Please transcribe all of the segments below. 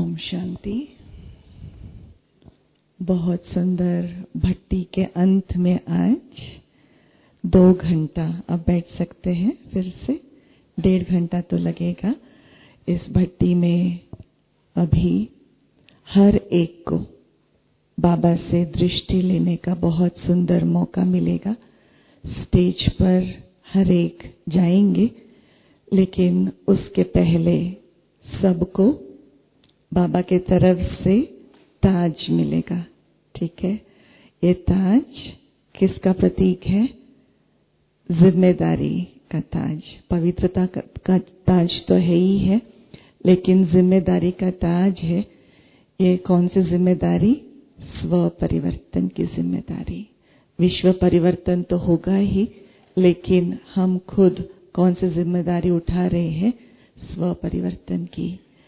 ओम शांति। बहुत सुंदर भट्टी के अंत में आज 2 घंटा अब बैठ सकते हैं। फिर से 1.5 घंटा तो लगेगा। इस भट्टी में अभी हर एक को बाबा से दृष्टि लेने का बहुत सुंदर मौका मिलेगा। स्टेज पर हर एक जाएंगे, लेकिन उसके पहले सबको बाबा के तरफ से ताज मिलेगा। ठीक है, ये ताज किसका प्रतीक है? जिम्मेदारी का ताज। पवित्रता का ताज तो है ही है, लेकिन जिम्मेदारी का ताज है। ये कौन सी जिम्मेदारी? स्व परिवर्तन की जिम्मेदारी। विश्व परिवर्तन तो होगा ही, लेकिन हम खुद कौन सी जिम्मेदारी उठा रहे हैं? स्व परिवर्तन की।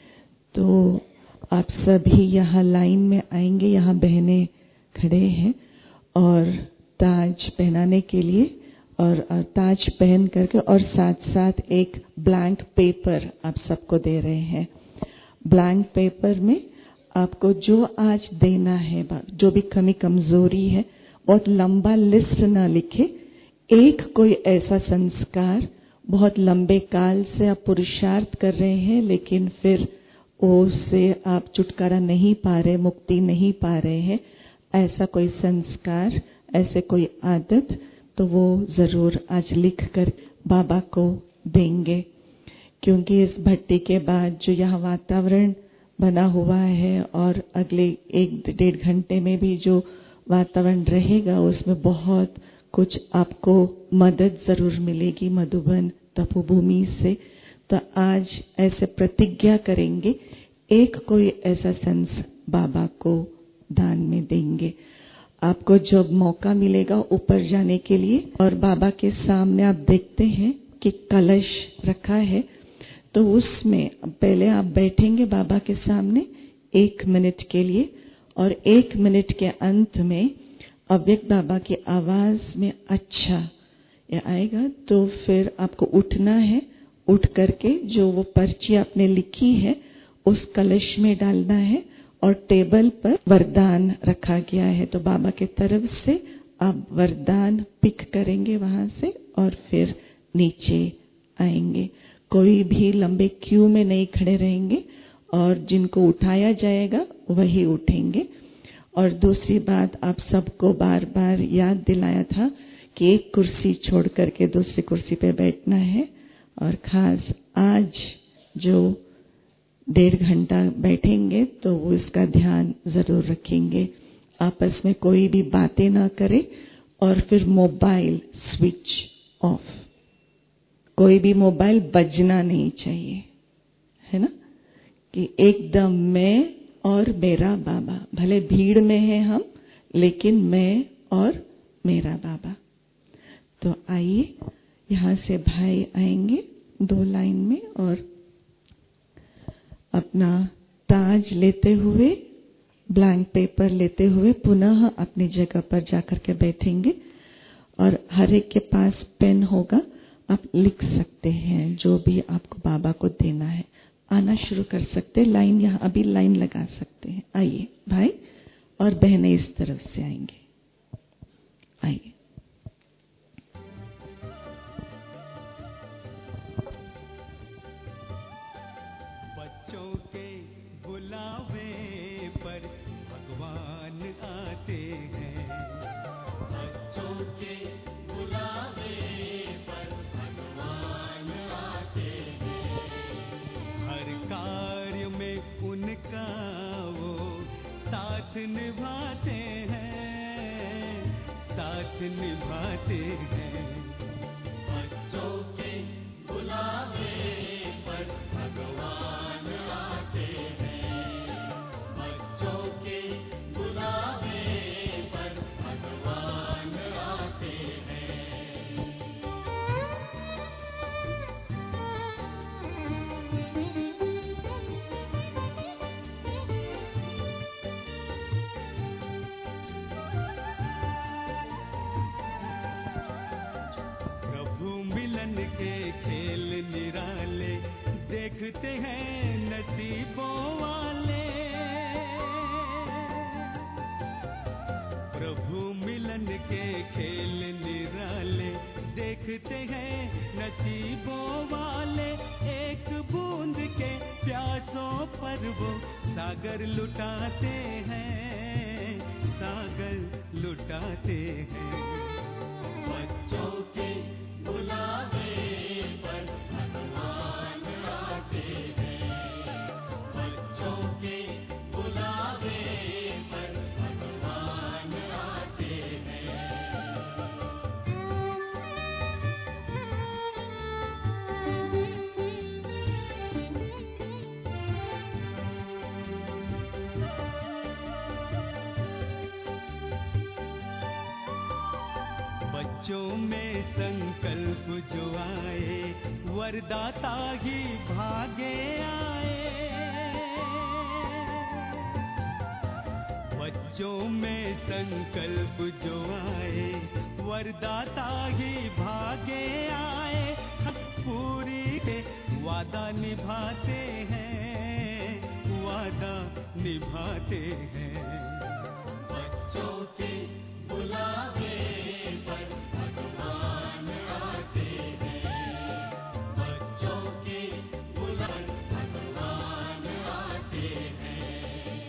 तो आप सभी यहाँ लाइन में आएंगे। यहाँ बहनें खड़े हैं और ताज पहनाने के लिए, और ताज पहन करके और साथ साथ एक ब्लैंक पेपर आप सबको दे रहे हैं। ब्लैंक पेपर में आपको जो आज देना है, जो भी कमी कमजोरी है, बहुत लंबा लिस्ट ना लिखे। एक कोई ऐसा संस्कार बहुत लंबे काल से आप पुरुषार्थ कर रहे हैं, लेकिन फिर उससे आप छुटकारा नहीं पा रहे, मुक्ति नहीं पा रहे हैं, ऐसा कोई संस्कार, ऐसे कोई आदत, तो वो जरूर आज लिख कर बाबा को देंगे। क्योंकि इस भट्टी के बाद जो यहाँ वातावरण बना हुआ है और अगले 1-1.5 घंटे में भी जो वातावरण रहेगा, उसमें बहुत कुछ आपको मदद जरूर मिलेगी मधुबन तपोभूमि से। तो आज ऐसे प्रतिज्ञा करेंगे, एक कोई ऐसा संस बाबा को दान में देंगे। आपको जब मौका मिलेगा ऊपर जाने के लिए, और बाबा के सामने आप देखते हैं कि कलश रखा है, तो उसमें पहले आप बैठेंगे बाबा के सामने 1 मिनट के लिए, और 1 मिनट के अंत में अव्यक्त बाबा की आवाज में अच्छा ये आएगा, तो फिर आपको उठना है। उठ करके जो वो पर्ची आपने लिखी है उस कलश में डालना है, और टेबल पर वरदान रखा गया है, तो बाबा के तरफ से आप वरदान पिक करेंगे वहां से और फिर नीचे आएंगे। कोई भी लंबे क्यू में नहीं खड़े रहेंगे, और जिनको उठाया जाएगा वही उठेंगे। और दूसरी बात, आप सबको बार बार याद दिलाया था कि एक कुर्सी छोड़ करके दूसरी कुर्सी पे बैठना है, और खास आज जो 1.5 घंटा बैठेंगे तो वो इसका ध्यान जरूर रखेंगे। आपस में कोई भी बातें ना करें, और फिर मोबाइल स्विच ऑफ। कोई भी मोबाइल बजना नहीं चाहिए, है ना? कि एकदम मैं और मेरा बाबा। भले भीड़ में है हम, लेकिन मैं और मेरा बाबा। तो आइए, यहाँ से भाई आएंगे 2 लाइन में, और अपना ताज लेते हुए, ब्लैंक पेपर लेते हुए पुनः अपनी जगह पर जाकर के बैठेंगे। और हर एक के पास पेन होगा, आप लिख सकते हैं जो भी आपको बाबा को देना है। आना शुरू कर सकते हैं, लाइन यहाँ अभी लाइन लगा सकते हैं। आइए भाई, और बहनें इस तरफ से आएंगे। आइए। बच्चों के बुलावे पर भगवान आते हैं। बच्चों के बुलावे पर भगवान आते हैं। हर कार्य में उनका वो साथ निभाते हैं, साथ निभाते हैं। बच्चों के बुलावे पर भगवान आते हैं। बच्चों के बुलावे पर भगवान आते हैं। प्रभु मिलन के खेल निराले देखते हैं नसीबों वाले। पर वो सागर लुटाते हैं, सागर लुटाते हैं। बच्चों के बुलावे पर भगवान आते हैं, बच्चों के बुलावे पर भगवान आते हैं। बच्चों में संकल्प जो आए, वरदाता ही भागे आए। बच्चों में संकल्प जो आए, वरदाता ही भागे आए। हम पूरी के वादा निभाते हैं, वादा निभाते हैं। बच्चों के बुलावे पर भगवान आते हैं, बच्चों के बुलावे पर भगवान आते हैं।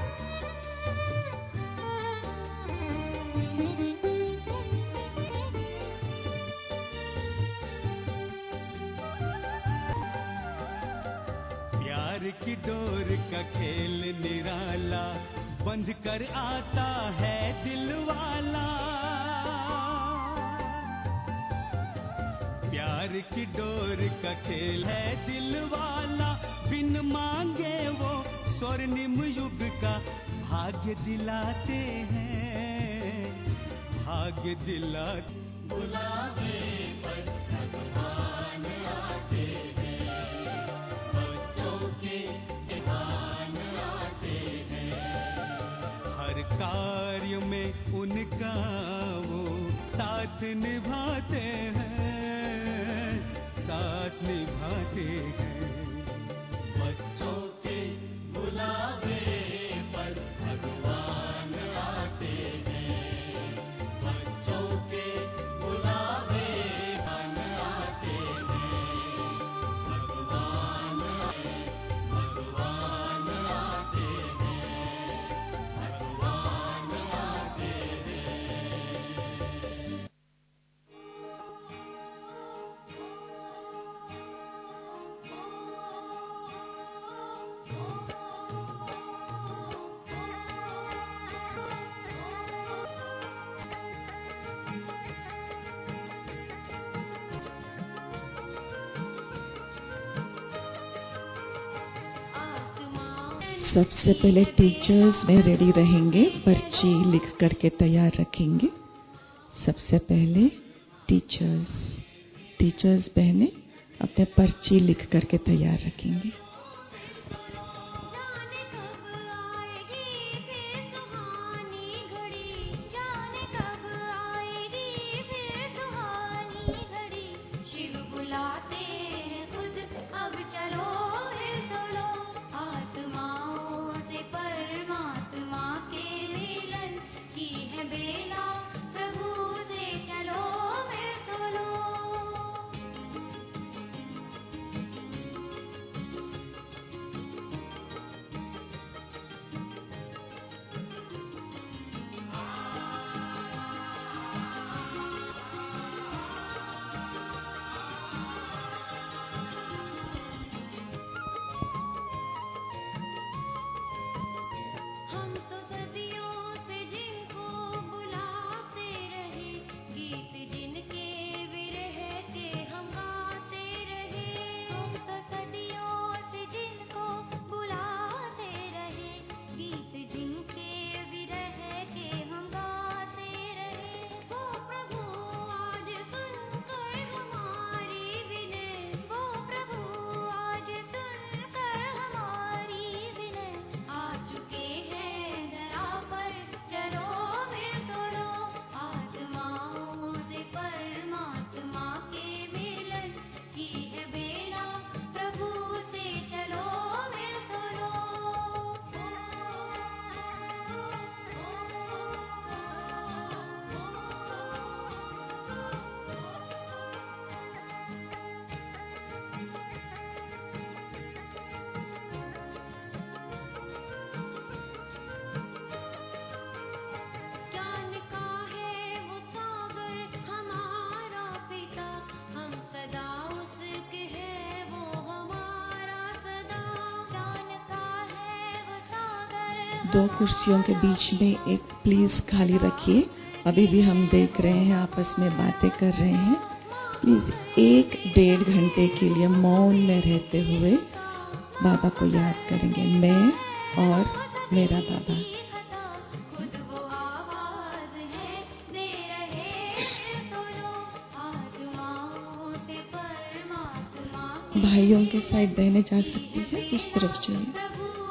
प्यार की डोर का खेल निराला, बंध कर आता है दिल वाला। प्यार की डोर का खेल है दिल वाला, बिन मांगे वो स्वर्णिम युग का भाग्य दिलाते हैं, भाग्य दिलाते। बुलावे पर भगवान आते हैं, बच्चों के भगवान आते हैं। हर कार्य में उनका वो साथ निभाते हैं, साथ निभाते हैं। बच्चों के बुलावे पर भगवान आते हैं, बच्चों के बुलावे पर आते हैं। भगवान आते हैं, भगवान आते हैं, भगवान आते हैं। सबसे पहले टीचर्स में रेडी रहेंगे, पर्ची लिख करके तैयार रखेंगे। सबसे पहले टीचर्स बहनें अपने पर्ची लिख करके तैयार रखेंगे। दो कुर्सियों के बीच में एक प्लीज खाली रखिए। अभी भी हम देख रहे हैं, आपस में बातें कर रहे हैं। प्लीज 1-1.5 घंटे के लिए मौन में रहते हुए बाबा को याद करेंगे, मैं और मेरा बाबा। भाइयों के साइड बहने जा सकती है, उस तरफ चलिए।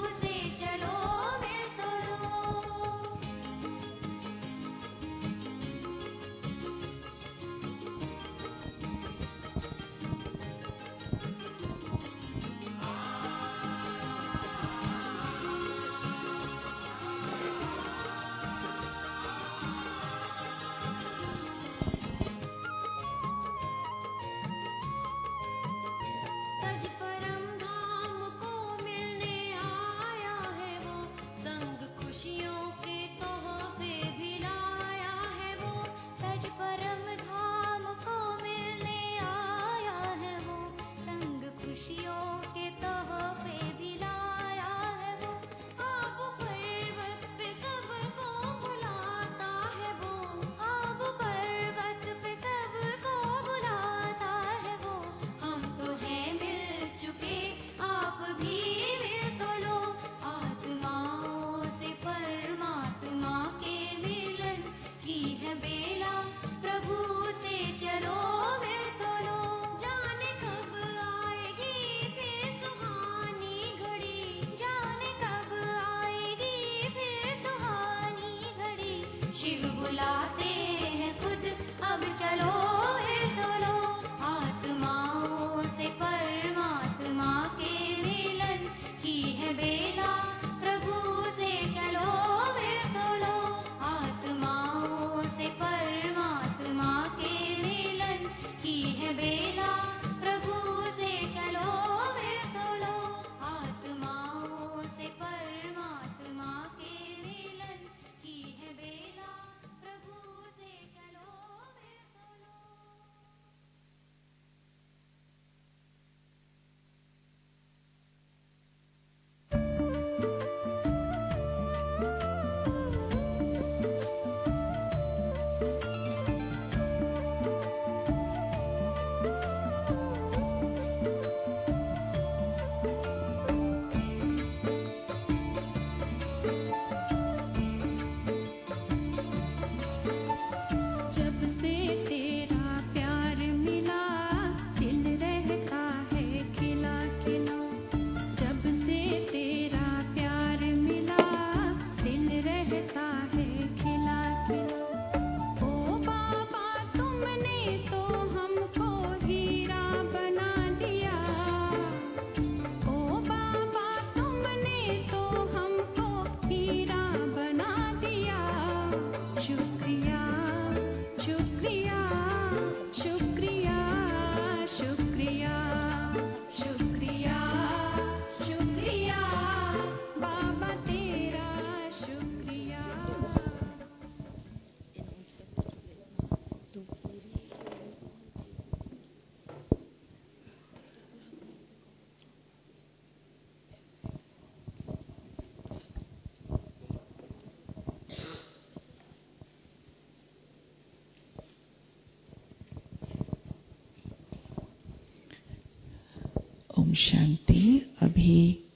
ओम शांति। अभी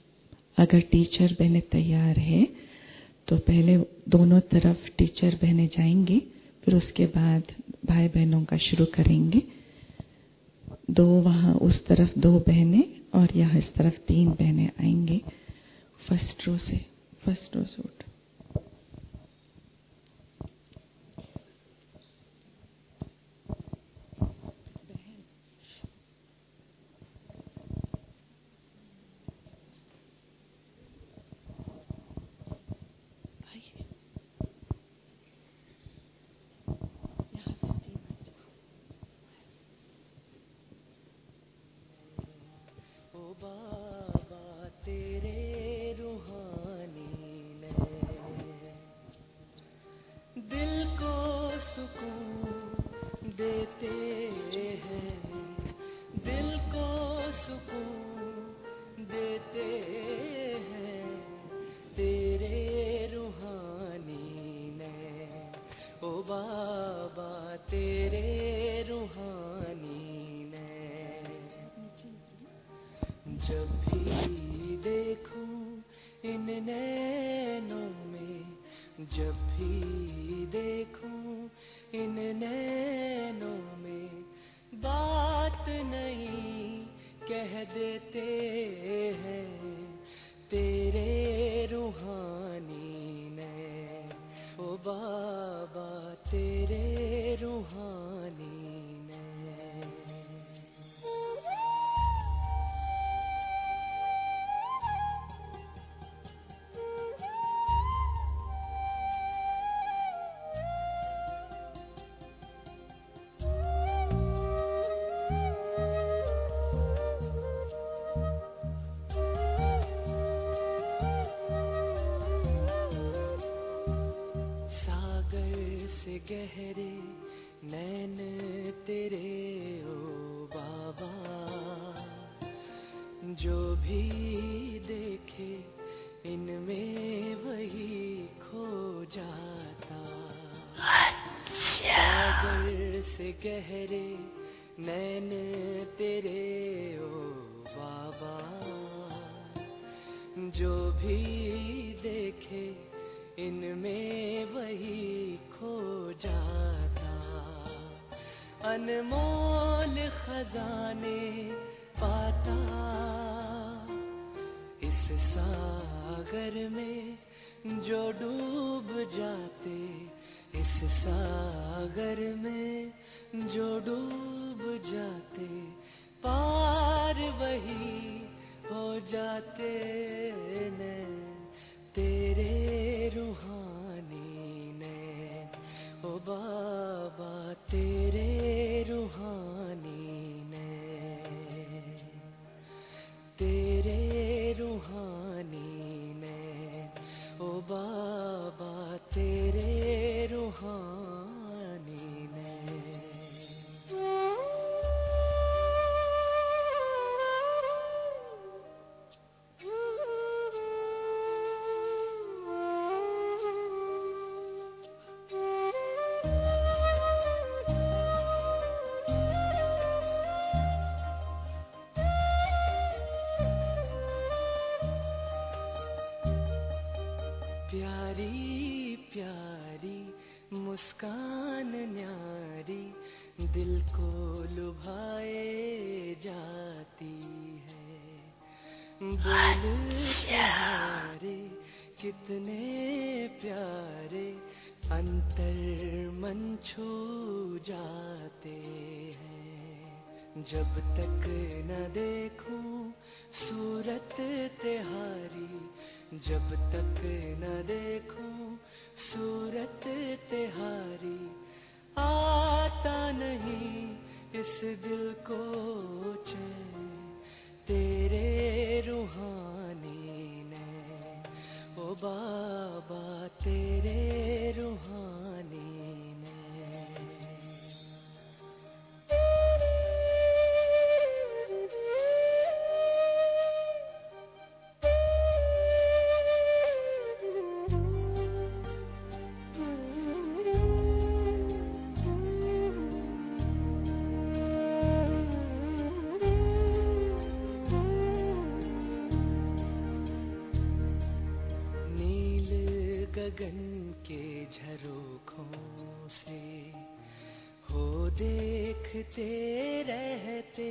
अगर टीचर बहनें तैयार है तो पहले दोनों तरफ टीचर बहनें जाएंगी, फिर उसके बाद भाई बहनों का शुरू करेंगे। दो वहाँ उस तरफ 2 बहनें और यहाँ इस तरफ 3 बहनें आएंगी। फर्स्ट रो से उठ। बाबा तेरे रूहानी नैन इन नैनों में जब भी देखूं, इन नैनों में बात नहीं कह देते हैं तेरे रूहानी नैन, ओ बाबा तेरे रूहानी नैन। गहरे नैन तेरे ओ बाबा, जो भी देखे इनमें वही खो जाता। सागर से गहरे नैन तेरे ओ बाबा, जो भी देखे इनमें वही खो जाता। अनमोल खजाने पाता इस सागर में जो डूब जाते, इस सागर में जो डूब जाते, पार वही हो जाते नैन तेरे रूहानी नैन, ओ बाबा तेरे रूहानी नैन, तेरे रूहानी नैन, ओ बाबा तेरे रूहानी नैन। प्यारी प्यारी मुस्कान न्यारी दिल को लुभाए जाती है। बोल तुम्हारे कितने प्यारे अंतर मन छू जाते हैं। जब तक न देखूं सूरत तिहारी, जब तक न देखूं सूरत तिहारी, आता नहीं इस दिल को चैन तेरे रूहानी नैन, ओ बाबा तेरे रूहानी नैन। गगन के झरोखों से हो देखते रहते,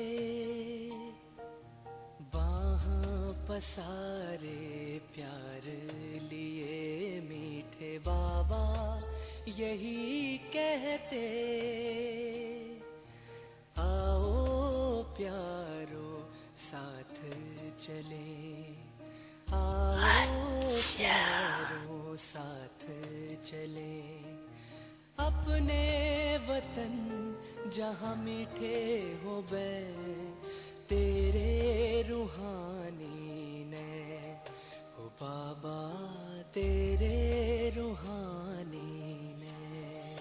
बाहां पसारे प्यार लिए मीठे बाबा यही कहते। आओ प्यारो साथ चले, आओ प्यारो साथ चले, अपने वतन जहाँ मीठे हो बैन तेरे रूहानी नैन, हो बाबा तेरे रूहानी नैन।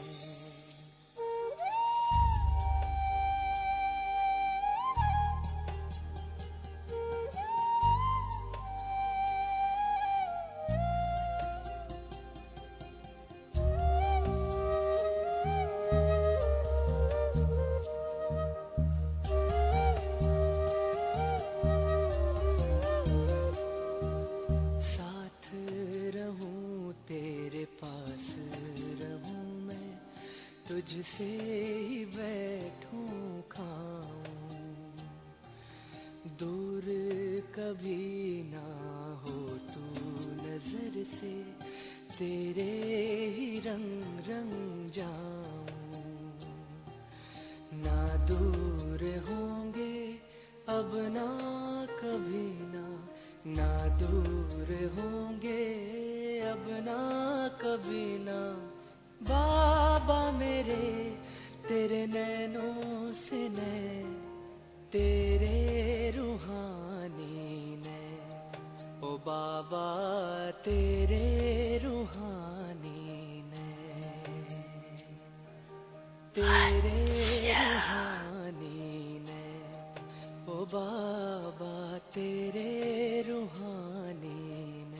से ही बैठूं खाऊं, दूर कभी ना हो तू नजर से, तेरे ही रंग रंग जाऊं। ना दूर होंगे अब ना कभी ना दूर होंगे अब ना कभी ना, बाबा मेरे तेरे नैनों से नैन, तेरे रूहानी नैन, ओ बाबा तेरे रूहानी नैन, तेरे रूहानी नैन, ओ बाबा तेरे रूहानी नैन।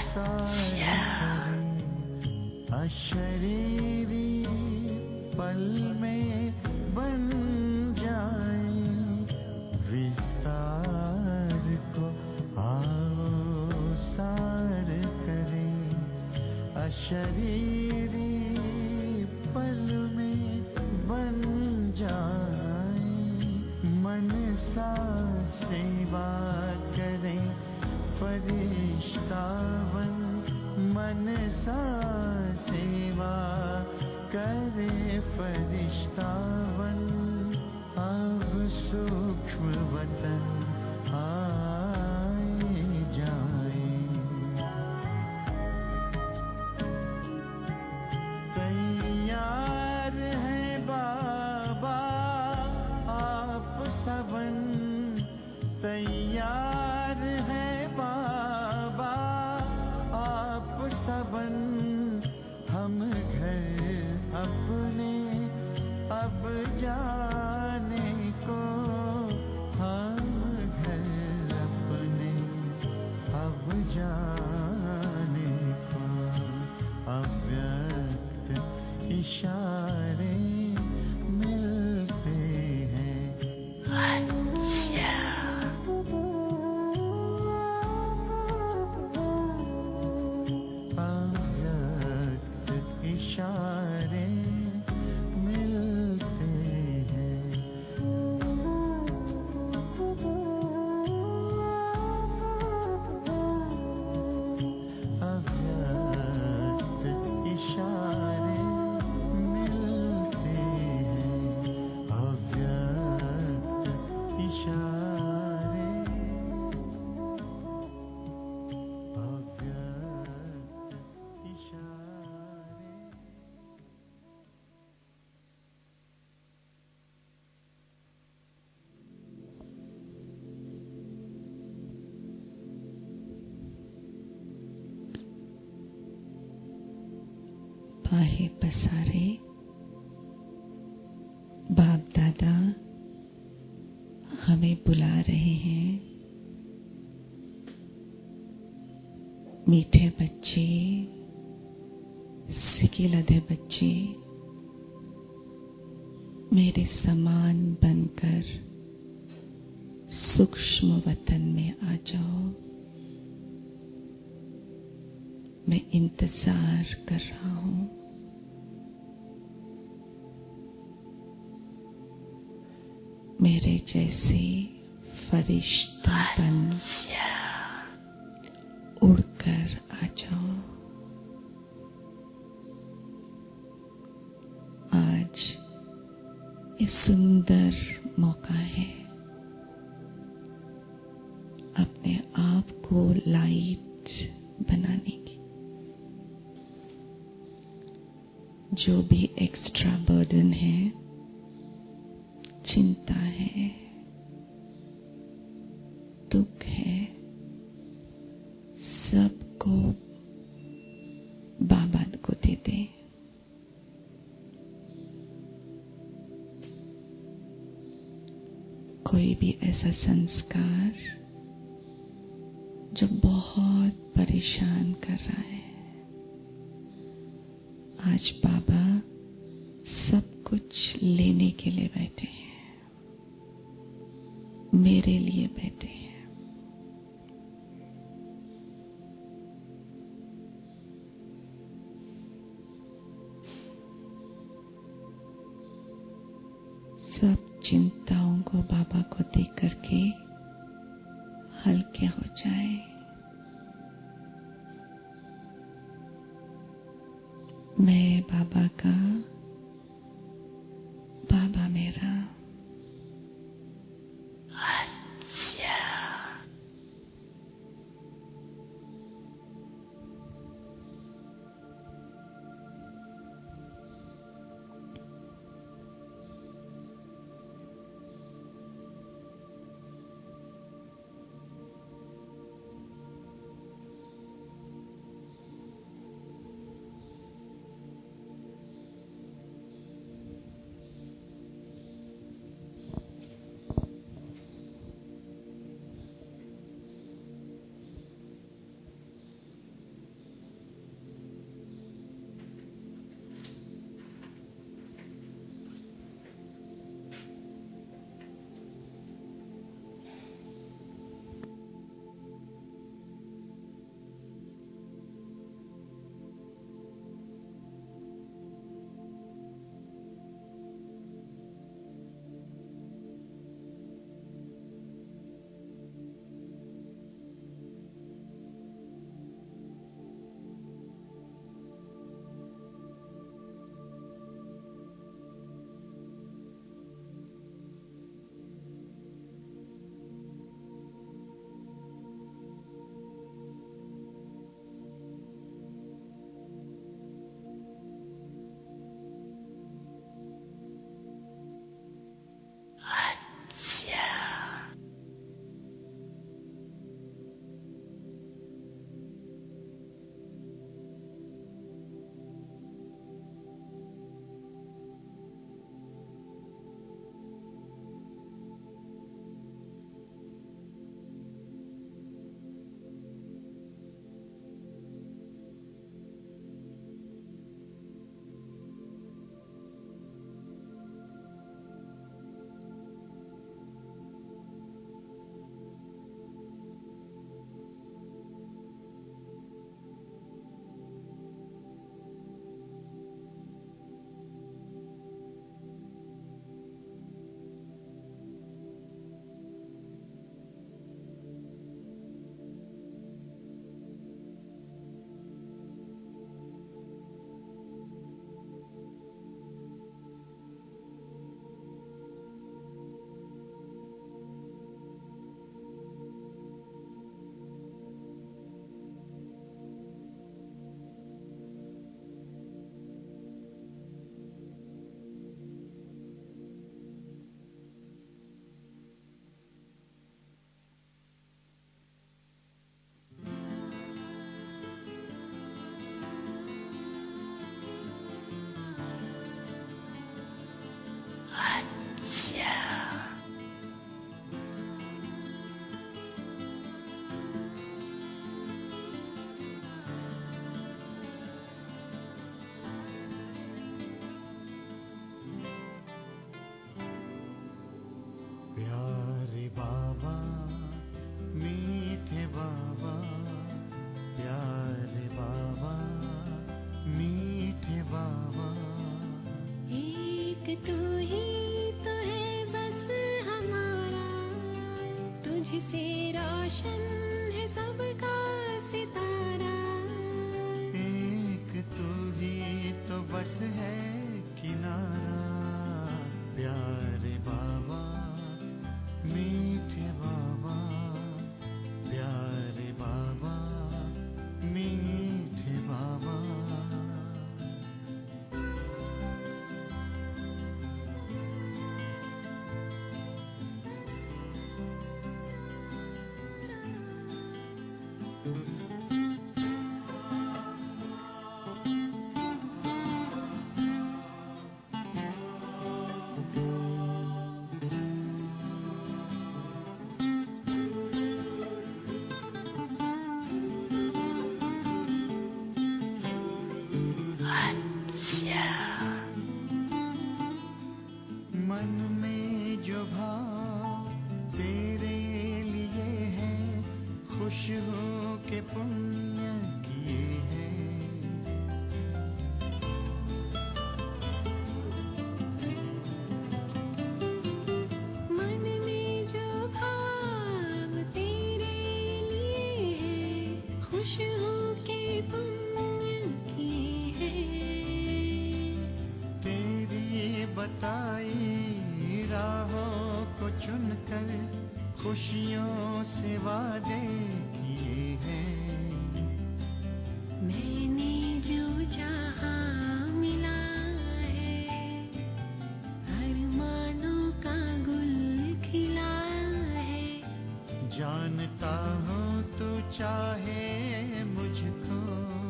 अशरीरी पल में बन जाए, विस्तार को आओ सार करें। अशरीरी पल में बन जाए, मन सा सेवा करें फरिश्ता बन। मन सा सेवा करे फरिश्ता बन। अब सूक्ष्म वतन आए जाए। तैयार है बाबा आप सबन। तैयार है बाबा आप सबन। हम घर अपने अब जाने को। हम घर अपने अब जाने को। अव्यक्त इशारे मिलते हैं। इशारे मिलते हैं। अव्यक्त इशारे मिलते हैं। अव्यक्त इशारे। अव्यक्त इशारे। बाहे पसारे बाप दादा हमें बुला रहे हैं। मीठे बच्चे, सिकिलधे बच्चे, मेरे समान बनकर सूक्ष्म वतन में आ जाओ। मैं इंतजार कर रहा हूं। मेरे जैसे फरिश्तापन उड़कर आ जाओ। आज ये सुंदर मौका है अपने आप को लाइट बनाने की। जो भी एक्स्ट्रा बर्डन है, चिंता है, दुख है, सबको बाबा को दे दे। कोई भी ऐसा संस्कार जो बहुत परेशान कर रहा है, आज बाबा सब कुछ लेने के लिए बैठे हैं, मेरे लिए बैठे हैं। सब चिंताओं को बाबा को देख करके हल्के हो जाए। मैं बाबा का, बाबा मेरा। पुण्य किए हैं। तेरी बताई राहों को चुनकर खुशियों से वादे किए हैं। मैंने जो चाहा मिला है, अरमानों का गुल खिला है। जानता हूँ तू चाहे मुझको,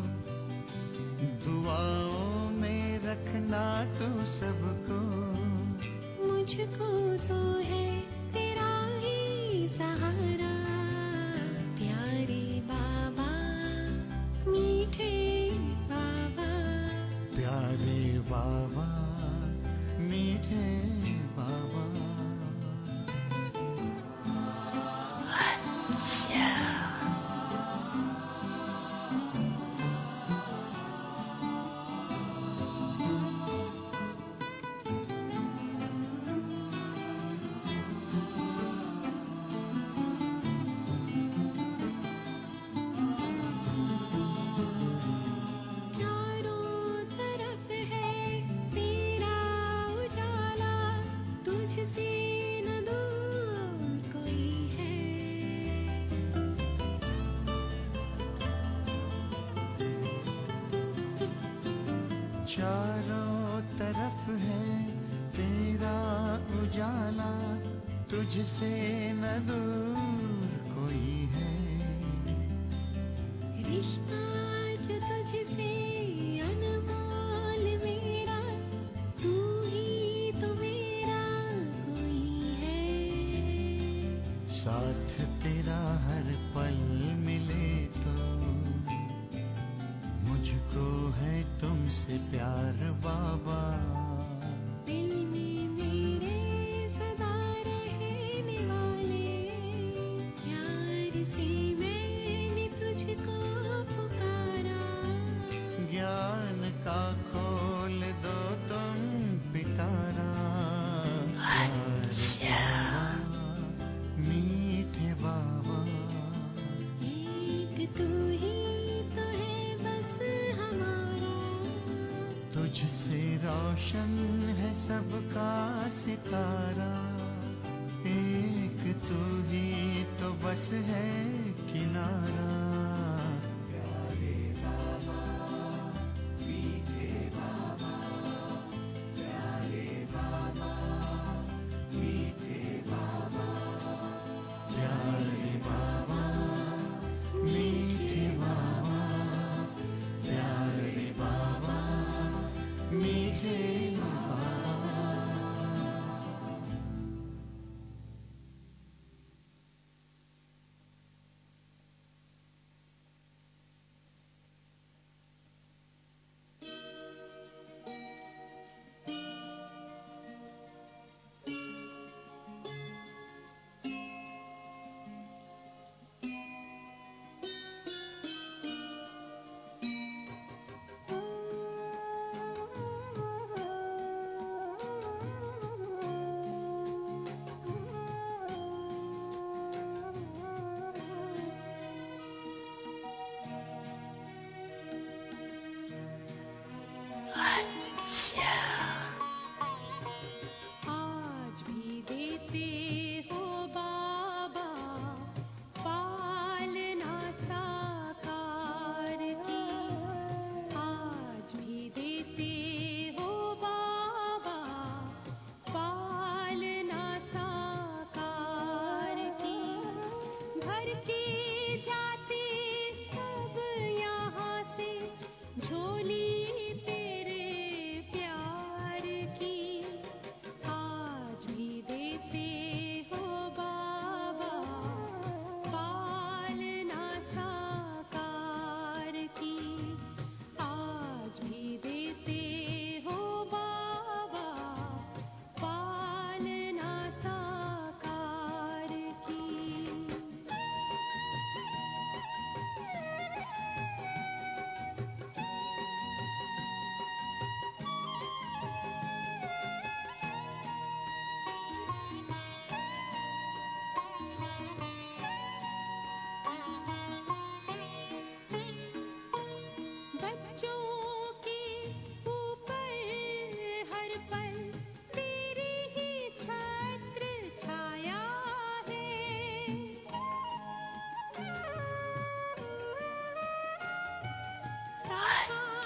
दुआओं में रखना तू सबको। मुझको तो है तेरा ही सहारा, प्यारे बाबा, मीठे बाबा। प्यारे बाबा, मीठे बाबा। चारों तरफ है तेरा उजाला, तुझसे न दूर कोई है। चारों तरफ है तेरा उजाला, तुझसे न दूर कोई है। रिश्ता जो तुझसे अनमोल मेरा, तू ही तो मेरा कोई है। साथ तेरा हर पल मिले तो मुझको है तुमसे प्यार बाबा। दिल में मेरे सदा रहने वाले, प्यार से मैंने तुझको पुकारा। ज्ञान का खोल दो तुम पिटारा। प्यारे बाबा, मीठे बाबा। एक तू ही तो है बस हमारा, तुझसे रोशन है सबका सितारा। एक तू ही तो बस है किनारा। प्यारे बाबा, मीठे बाबा। प्यारे बाबा, मीठे बाबा। प्यारे बाबा, मीठे बाबा। प्यारे बाबा, मीठे बाबा।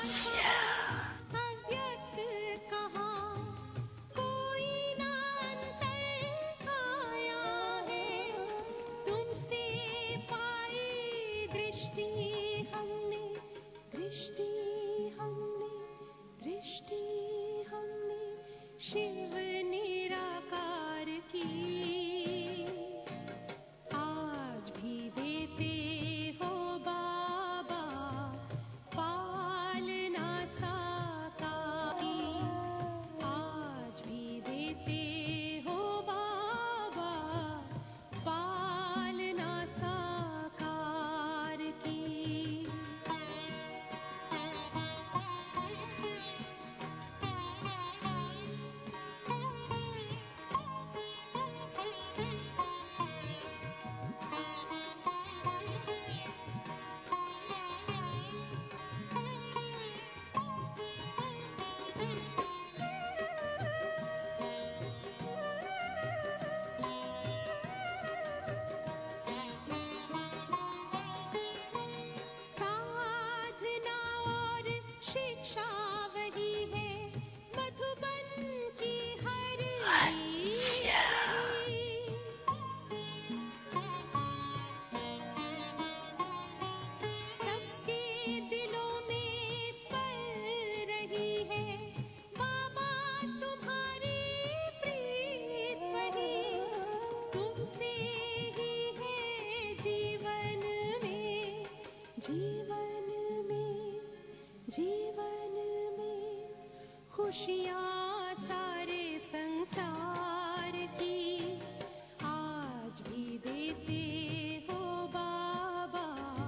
खुशियाँ सारे संसार की आज भी देते हो बाबा,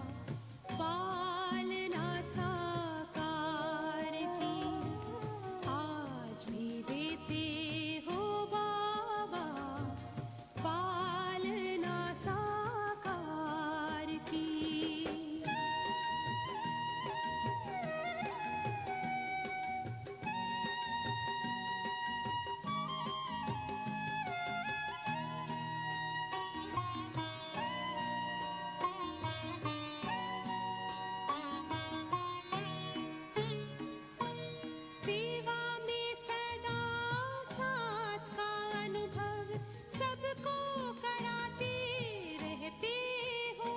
पालना साकार की आज भी देते हो बाबा, पालना साकार की। सेवा में सदा साथ का अनुभव सबको कराते रहते हो।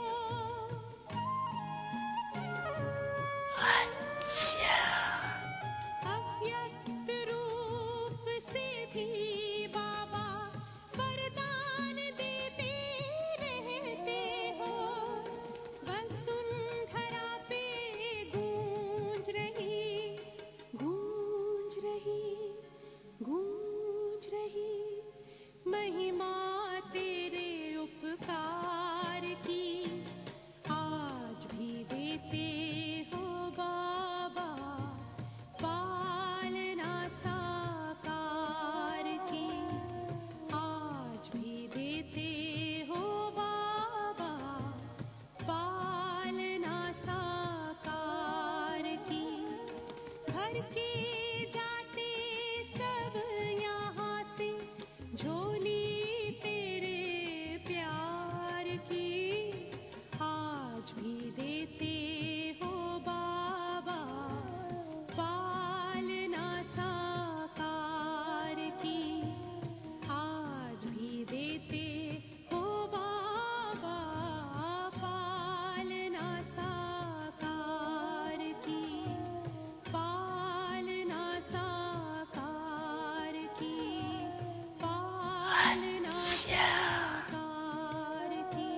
अव्यक्त रूप से भी बाबा वरदान देते रहते हो। वसुंधरा पे गूंज रही महिमा तेरे उपकार की आज भी देते हो बाबा, पालना साकार की आज भी देते हो बाबा, पालना साकार की। घर के जाते सब यहाँ से झोली तेरे प्यार की आज भी देते हो बाबा, पालना साकार की आज भी देते हो बाबा, पालना साकार की पालना साकार की पालना साकार की।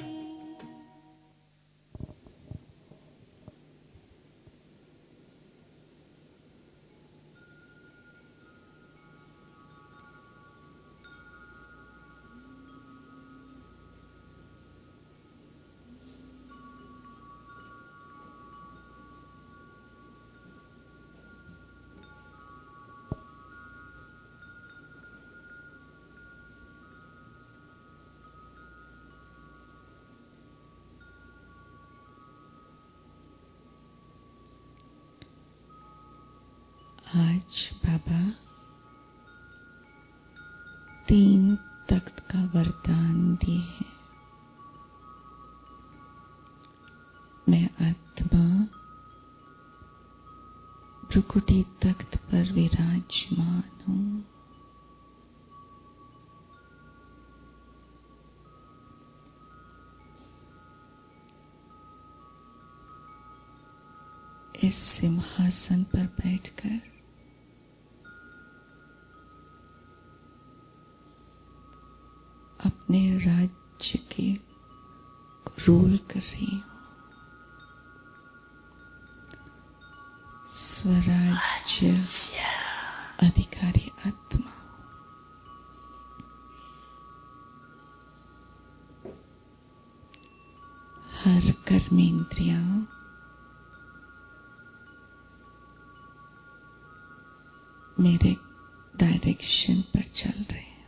आज बाबा 3 तख्त का वरदान दिए हैं। मैं आत्मा त्रिकुटी तख्त पर विराजमान हूँ। इस सिंहासन पर बैठकर अपने राज्य के रूल कर रही हूँ। स्वराज्य अधिकारी आत्मा। हर कर्मेंद्रियां मेरे डायरेक्शन पर चल रहे हैं।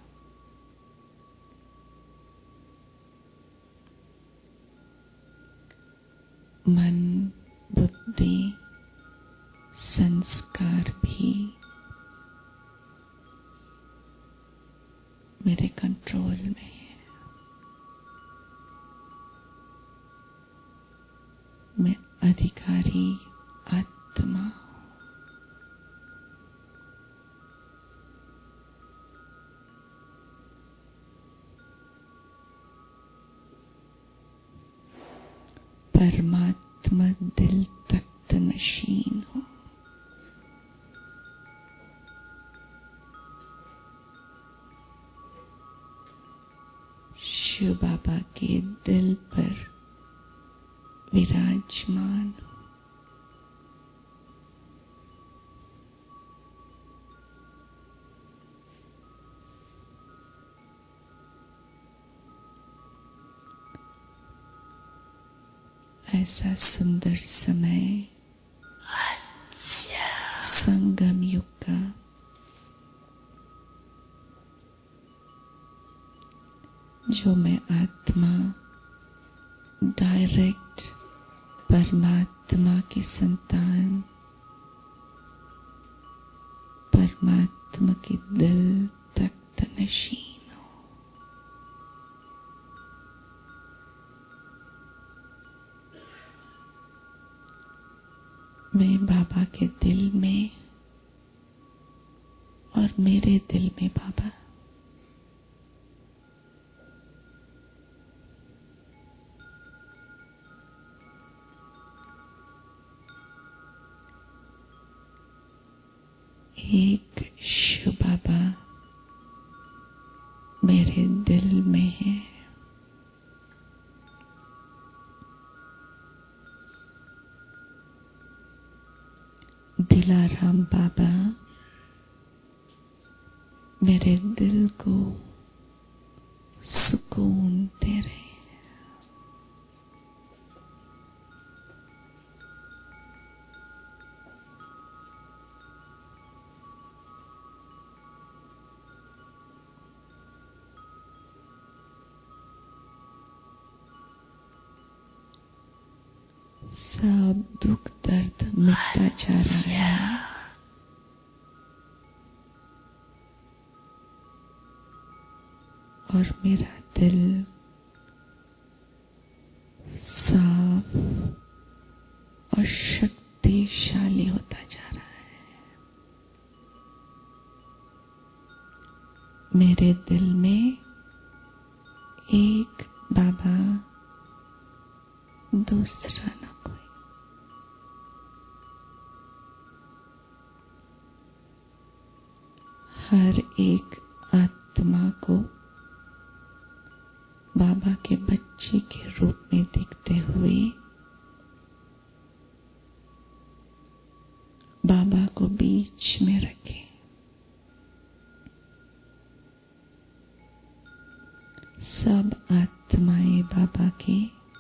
मन, बुद्धि, संस्कार भी मेरे कंट्रोल में है। मैं अधिकारी आत्मा हूँ। परमात्मा दिल तख्त नशीन हूँ। शिव बाबा के दिल पर विराजमान हूँ। ऐसा सुंदर समय संगम युग का जो मैं आत्मा डायरेक्ट परमात्मा की संतान, परमात्मा की दिल तख्त नशीन हूँ। मैं बाबा के दिल में और मेरे दिल में बाबा। एक शिव बाबा मेरे दिल में है। दिलाराम बाबा मेरे दिल को सुकून दे रहे हैं। सब दुख दर्द मिटता जा रहा है। और मेरा दिल साफ और शक्तिशाली होता जा रहा है। मेरे दिल में एक बाबा, दूसरा न कोई। हर एक आत्मा को बाबा के बच्चे के रूप में दिखते हुए बाबा को बीच में रखें। सब आत्माएं बाबा के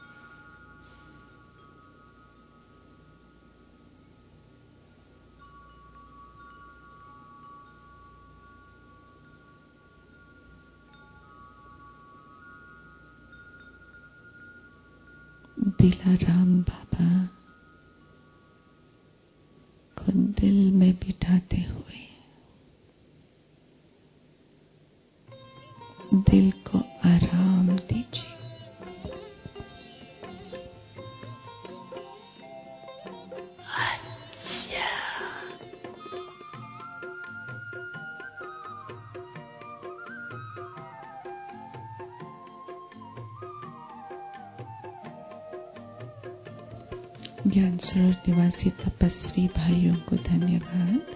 दिलाराम बाबा को दिल में बिठाते हुए दिल को आराम दीजिए। ज्ञान सरोवर निवासी तपस्वी भाइयों को धन्यवाद।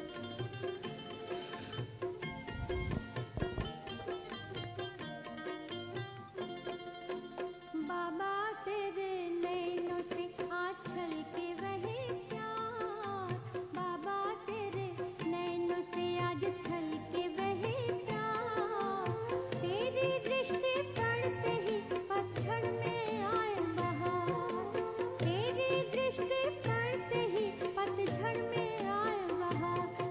बाबा तेरे नैनों से आंचल के वही प्यार, बाबा तेरे नैनों से आज छल के वही प्यार, तेरी दृष्टि पड़ते ही पतझड़ में आए बहार, तेरी दृष्टि पड़ते ही पतझड़ में आए बहार।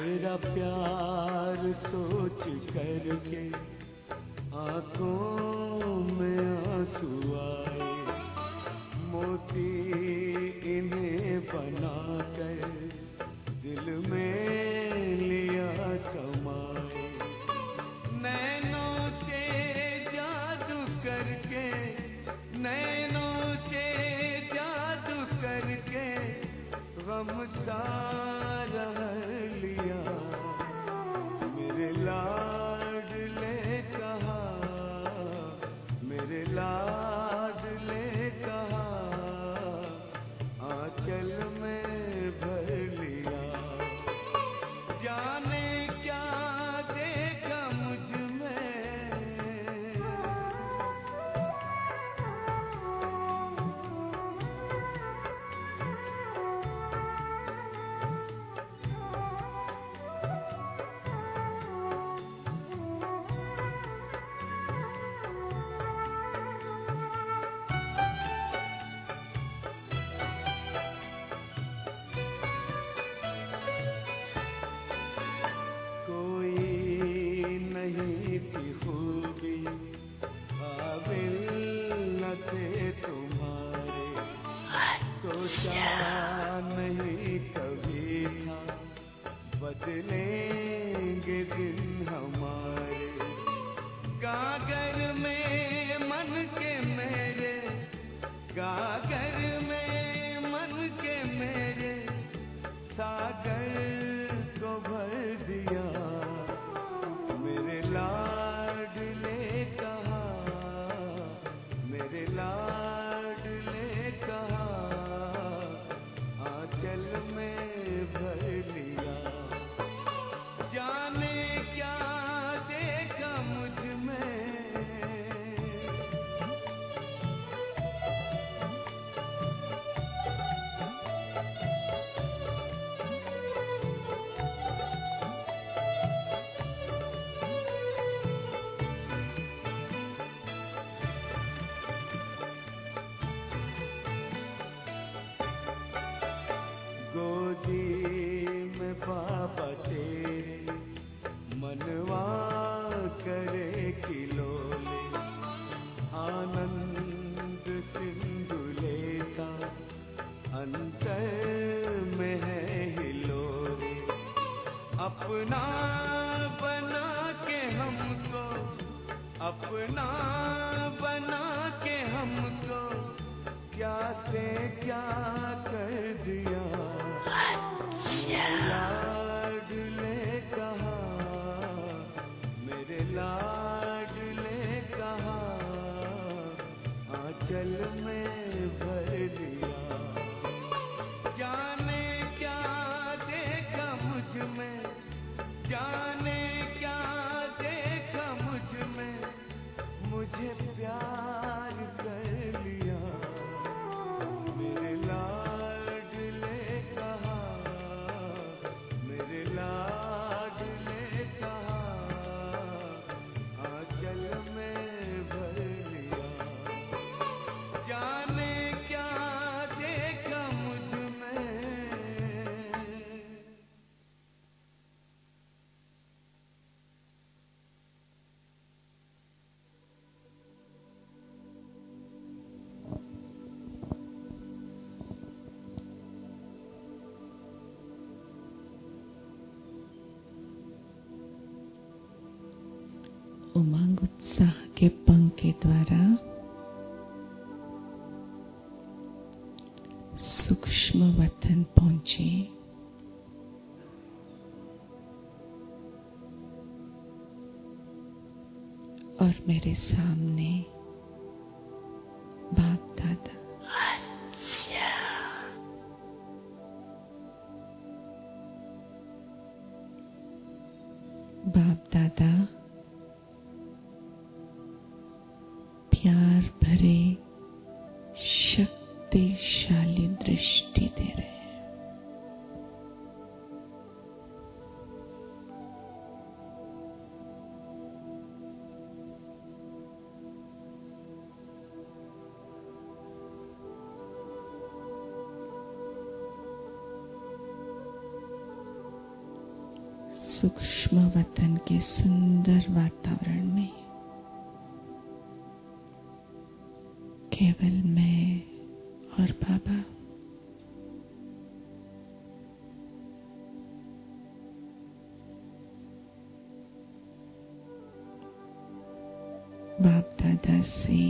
तेरा प्यार सोच करके आंखों में आंसू आए, मोती इन्हें बनाकर दिल में लिया समाए। नैनों से जादू करके, नैनों से जादू करके गम सारा लिया। मेरे लाडले कहा, मेरे लाडले कहा, आंचल में भर लिया। जाने क्या देखा मुझ में, बदलेंगे दिन हमारे। गागर में मन के मेरे, गागर में मन के मेरे, सागर को भर दिया। मेरे लाडले कहा, मेरे लाडले कहा, आंचल में भर लिया। जाने क्या देखा मुझ में, गोदी में बाबा तेरे मनवा करे खिलौने। आनंद सिंधु लेता अंतर में है हिलोरे। अपना बना के हमको, अपना बना के हमको, क्या से क्या कर दिया। मेरे लाडले कहा, मेरे लाडले कहा, आंचल में भर दिया। जाने क्या देखा मुझ में, जाने क्या देखा मुझ में, मुझे प्यार कर लिया। मेरे लाडले कहा, मेरे लाडले कहा, आंचल में भर लिया। जाने क्या देखा मुझ में। उमंग उत्साह के पंख के द्वारा सूक्ष्म वतन पहुंचे। और मेरे सामने बाप दादा, बाप दादा प्यार भरे शक्तिशाली दृष्टि दे रहे हैं। सूक्ष्म वतन के सुंदर वातावरण में केवल मैं और बाबा। बाप दादा से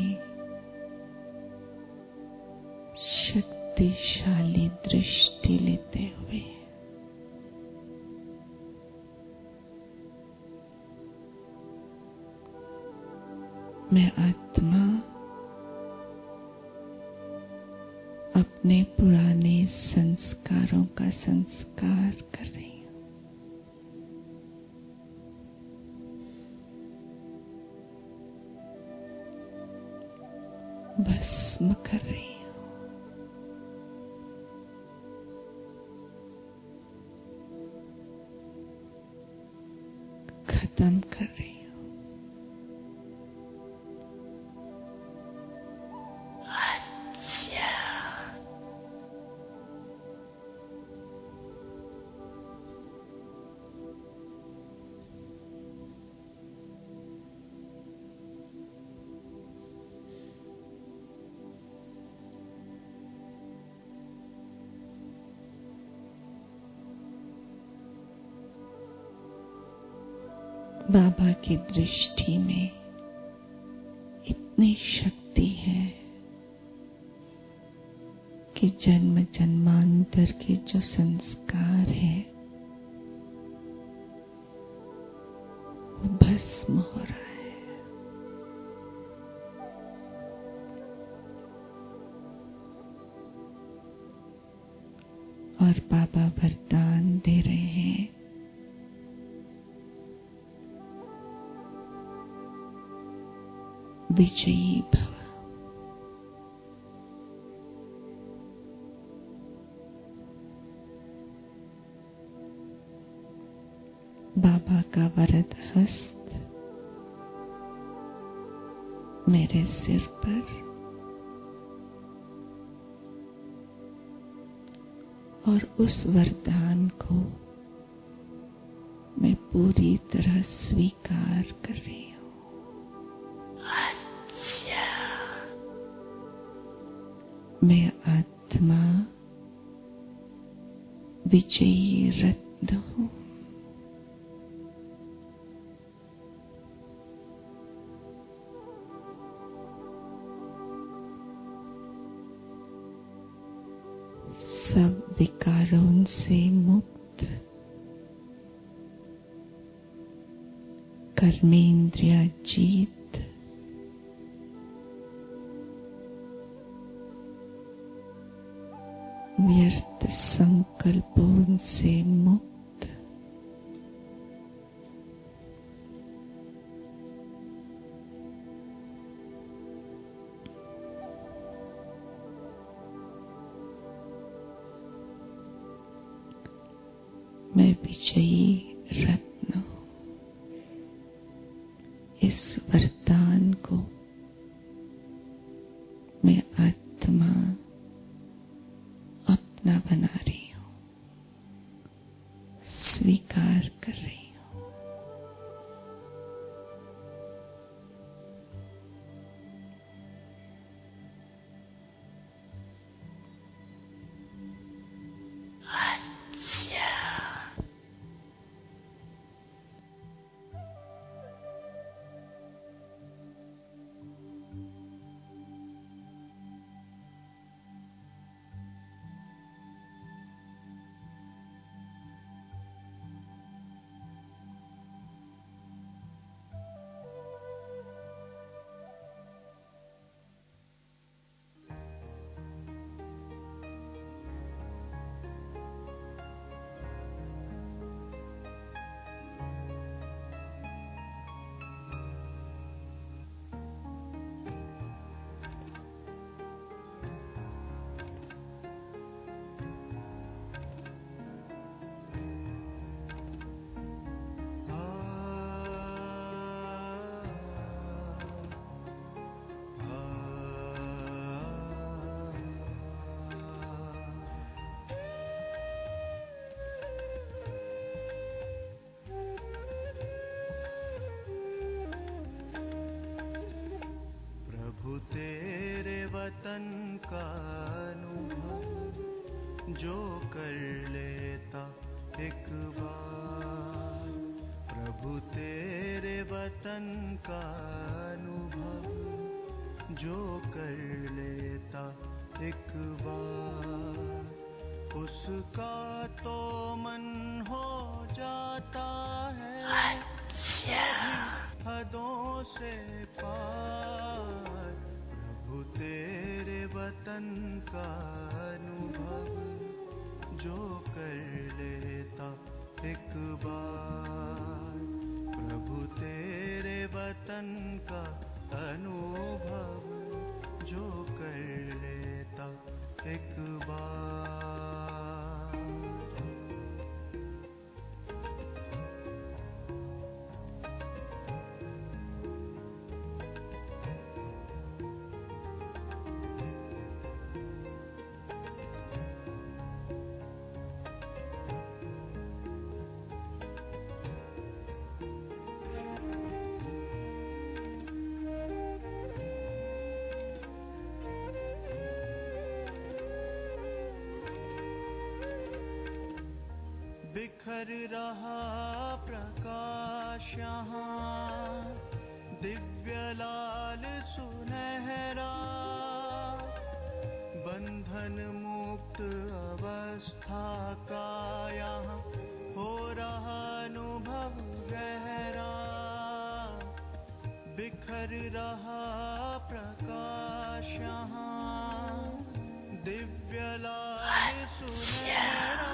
शक्तिशाली दृष्टि लेते हुए मैं आत्मा अपने पुराने संस्कारों का संस्कार कर रही हूँ। भस्म कर रही हूँ। खत्म कर रही हूँ। बाबा की दृष्टि में इतनी शक्ति है कि जन्म जन्मांतर के जो संस्कार है वो भस्म हो रहा है। और बाबा वरदान दे रहे हैं, विजयी भव। बाबा का वरद हस्त मेरे सिर पर और उस वरदान को मैं पूरी तरह स्वीकार कर रही हूँ। मैं आत्मा विजयी रत्न हूँ। सब विकारों से मुक्त, कर्मेंद्रिय जीत, व्यर्थ संकल्पों से मुक्त, मैं विजयी रत्न हूँ। इस वरदान को मैं आत्मा अपना बना रही हूँ, स्वीकार कर रही हूँ। जो कर लेता एक बार प्रभु तेरे वतन का अनुभव, जो कर लेता एक बार उसका तो मन हो जाता है सभी हदों से पार। प्रभु तेरे वतन का अनुभव, जो कर लेता एक बार प्रभु तेरे वतन का अनुभव, जो कर लेता एक बार। बिखर रहा प्रकाश यहाँ दिव्य लाल सुनहरा, बंधन मुक्त अवस्था का यहाँ हो रहा अनुभव गहरा। बिखर रहा प्रकाश यहाँ दिव्य लाल सुनहरा,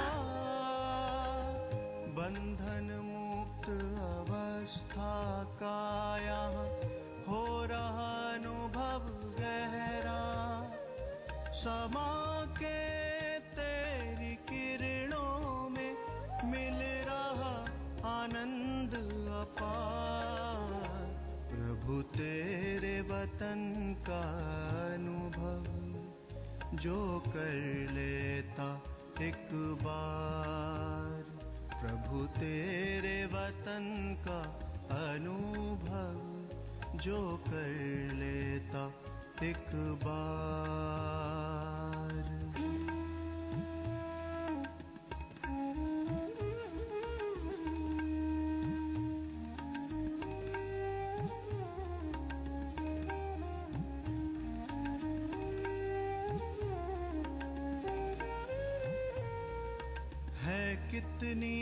बंधन मुक्त अवस्था का यहाँ हो रहा अनुभव गहरा। समा के तेरी किरणों में मिल रहा आनंद अपार। प्रभु तेरे वतन का अनुभव, जो कर लेता एक बार प्रभु तेरे वतन का अनुभव, जो कर लेता एक बार। कितनी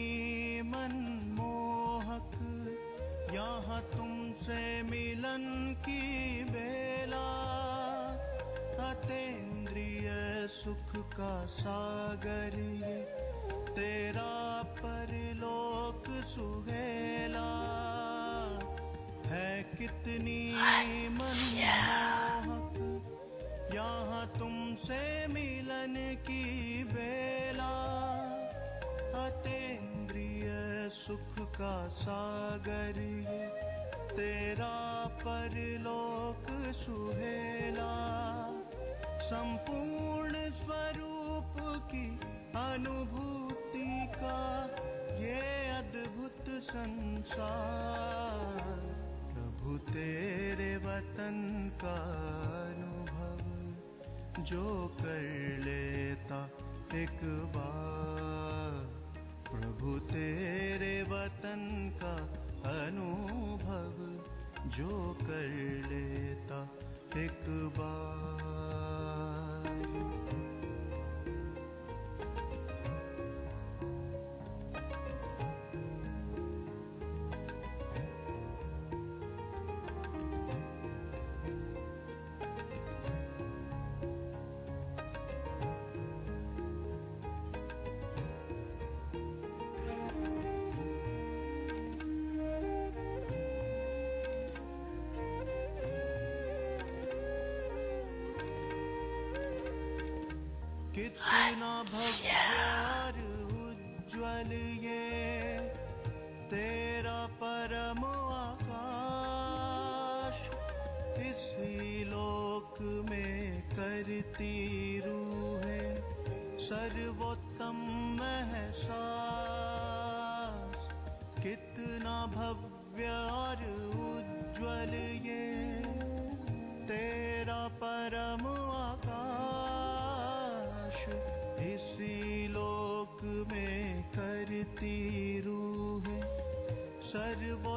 मनमोहक यहाँ तुमसे मिलन की बेला, अतीन्द्रिय सुख का सागर ये तेरा परलोक सुहेला है। कितनी मनमोहक यहाँ तुमसे मिलन की बेला, अतीन्द्रिय सुख का सागर ये तेरा परलोक सुहेला। संपूर्ण स्वरूप की अनुभूति का ये अद्भुत संसार। प्रभु तेरे वतन का अनुभव, जो कर लेता एक बार प्रभु तेरे वतन का अनुभव, जो कर लेता एक बार। कितना भव्य और उज्ज्वल ये तेरा परम आकाश, इसी लोक में करती रूहें सर्वोत्तम एहसास। कितना भव्य और उज्ज्वल ये तेरा परम आकाश, इसी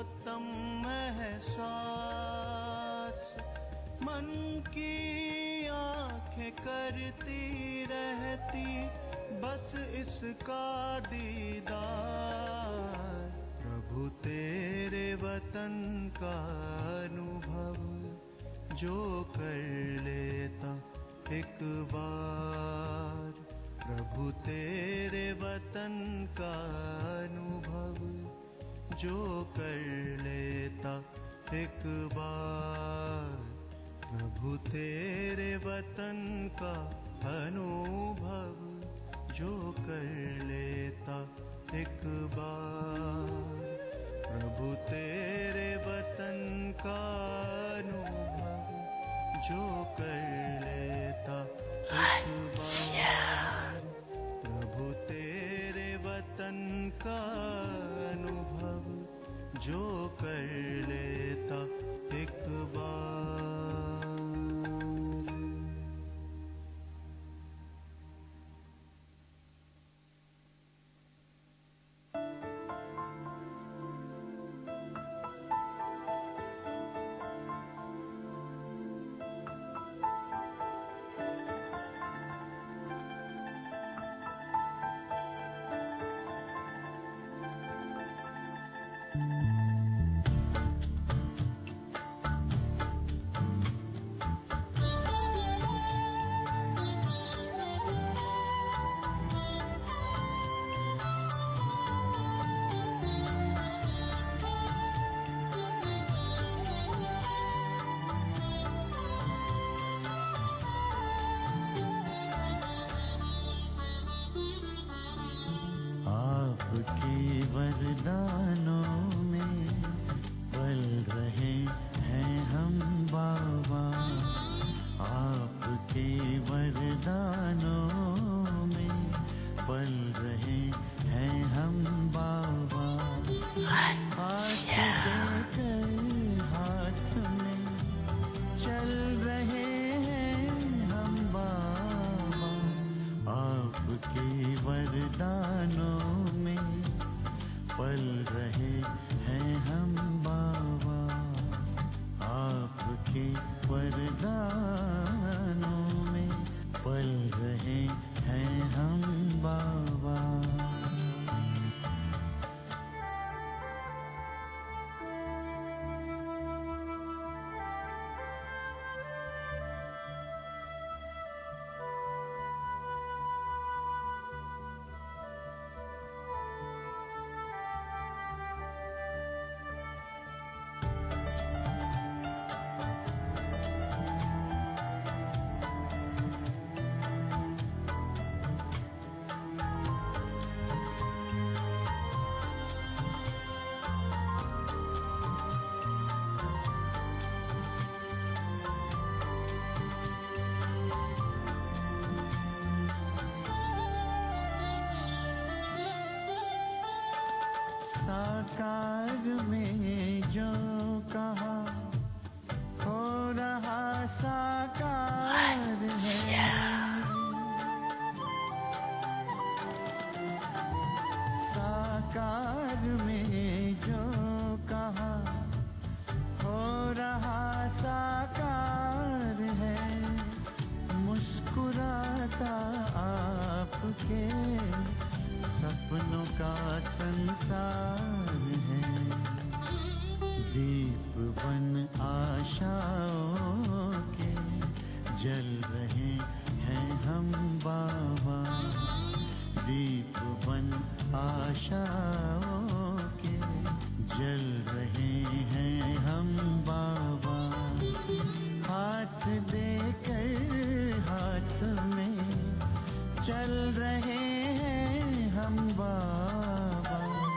उत्तम एहसास मन की आंखें करती रहती बस इसका दीदार। प्रभु तेरे वतन का अनुभव जो कर लेता एक बार। प्रभु तेरे वतन का अनुभव जो कर लेता एक बार। प्रभु तेरे वतन का अनुभव जो कर लेता एक बार। प्रभु तेरे वतन का अनुभव जो कर लेता एक बार। प्रभु तेरे वतन का अनुभव जो कर लेता एक बार।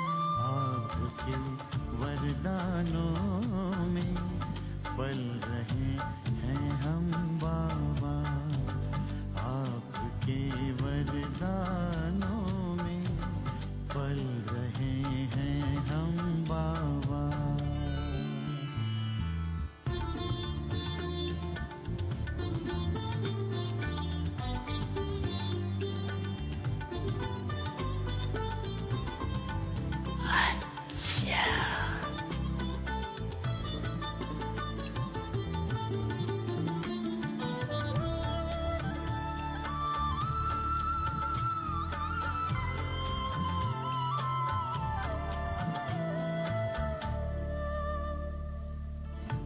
वरदानों में पल रहे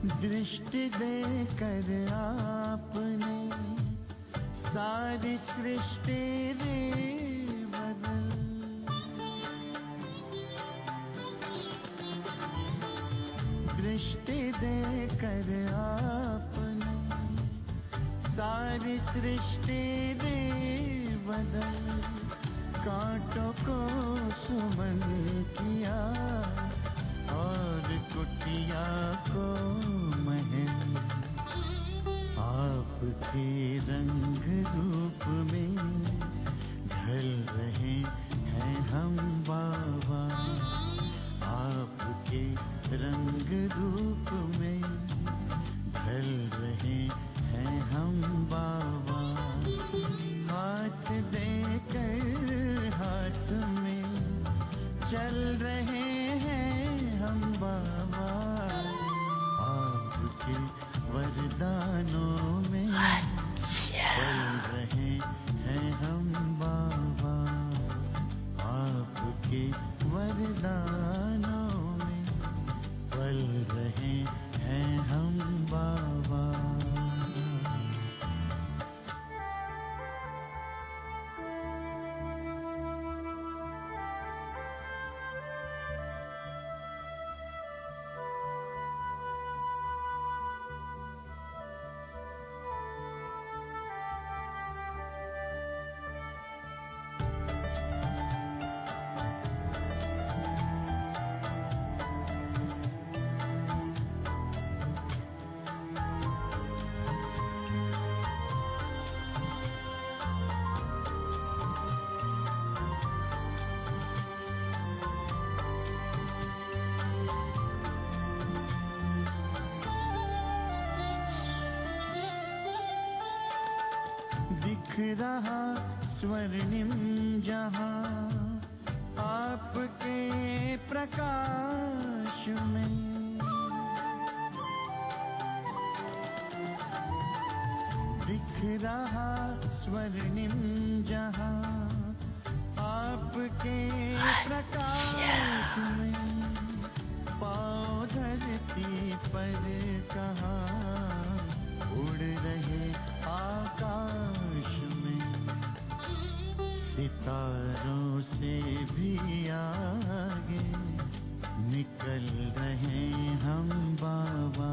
दृष्टि देकर आपने सारी सृष्टि रे बदल। दृष्टि देकर आपने सारी सृष्टि रे बदल। कांटों को सुमन किया और कुटिया को महल। आपके रंग रूप में ढल रहे हैं हम बाबा। आपके रंग रूप में ढल रहे हैं हम बाबा। हाथ देकर हाथ में चल रहे हैं हम बाबा। आपके वरदानों में चल रहे हैं हम बाबा। आपके वरदानों में चल रहे हैं हम बाबा। दिख रहा स्वर्णिम जहां आपके प्रकाश में। दिख रहा स्वर्णिम जहां आपके प्रकाश में। पाँव धरती पर कहाँ उड़ रहे आकाश में। सितारों से भी आगे निकल रहे हम बाबा।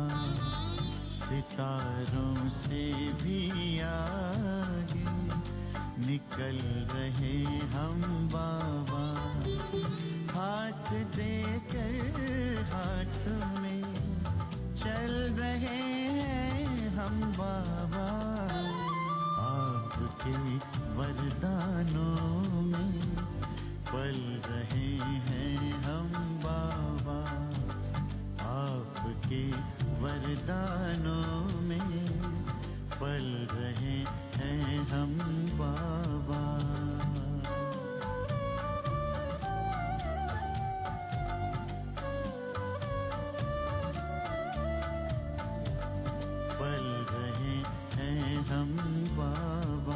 सितारों से भी आगे निकल रहे हम बाबा। हाथ देकर हाथ में चल रहे हैं हम बाबा। आपके वरदानों में पल रहे हैं हम बाबा। आपके वरदानों में पल रहे हैं हम बाबा। पल रहे हैं हम बाबा।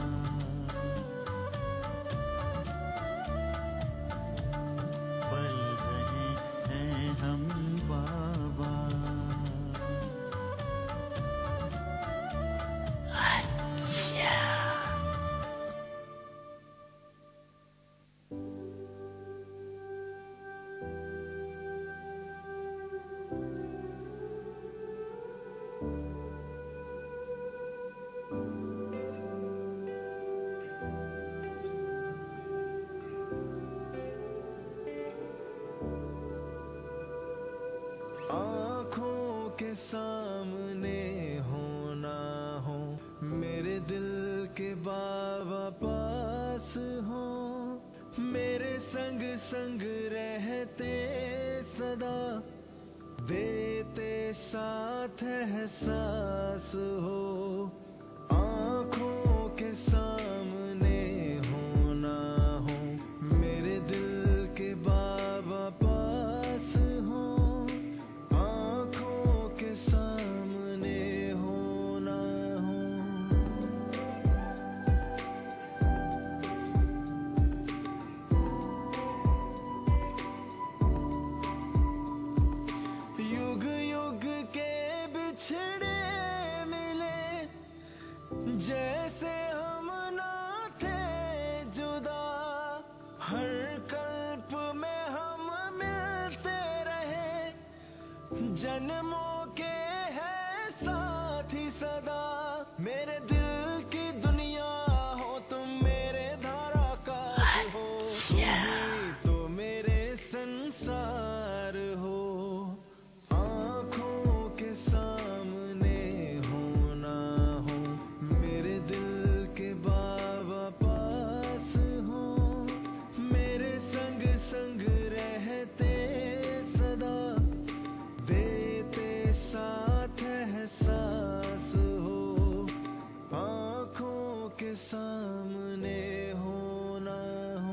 पल रहे हैं हम बाबा। आँखों के सामने हो ना हो, मेरे दिल के बाबा पास हो। मेरे संग संग रहते सदा, देते साथ एहसास हो। आँखों के सामने हो ना हो, मेरे दिल के बाबा पास हो। आँखों के सामने हो ना हो। युग युग के जन्मों के हैं साथी सदा, मेरे दिल की दुनिया हो तुम, मेरे धारा का हो, तुम ही तो मेरे संसार हो। आँखों के सामने हो ना हो, मेरे दिल के बाबा पास हो, मेरे संग संग रहते सदा, देते साथ एहसास हो। आँखों के सामने हो ना हो।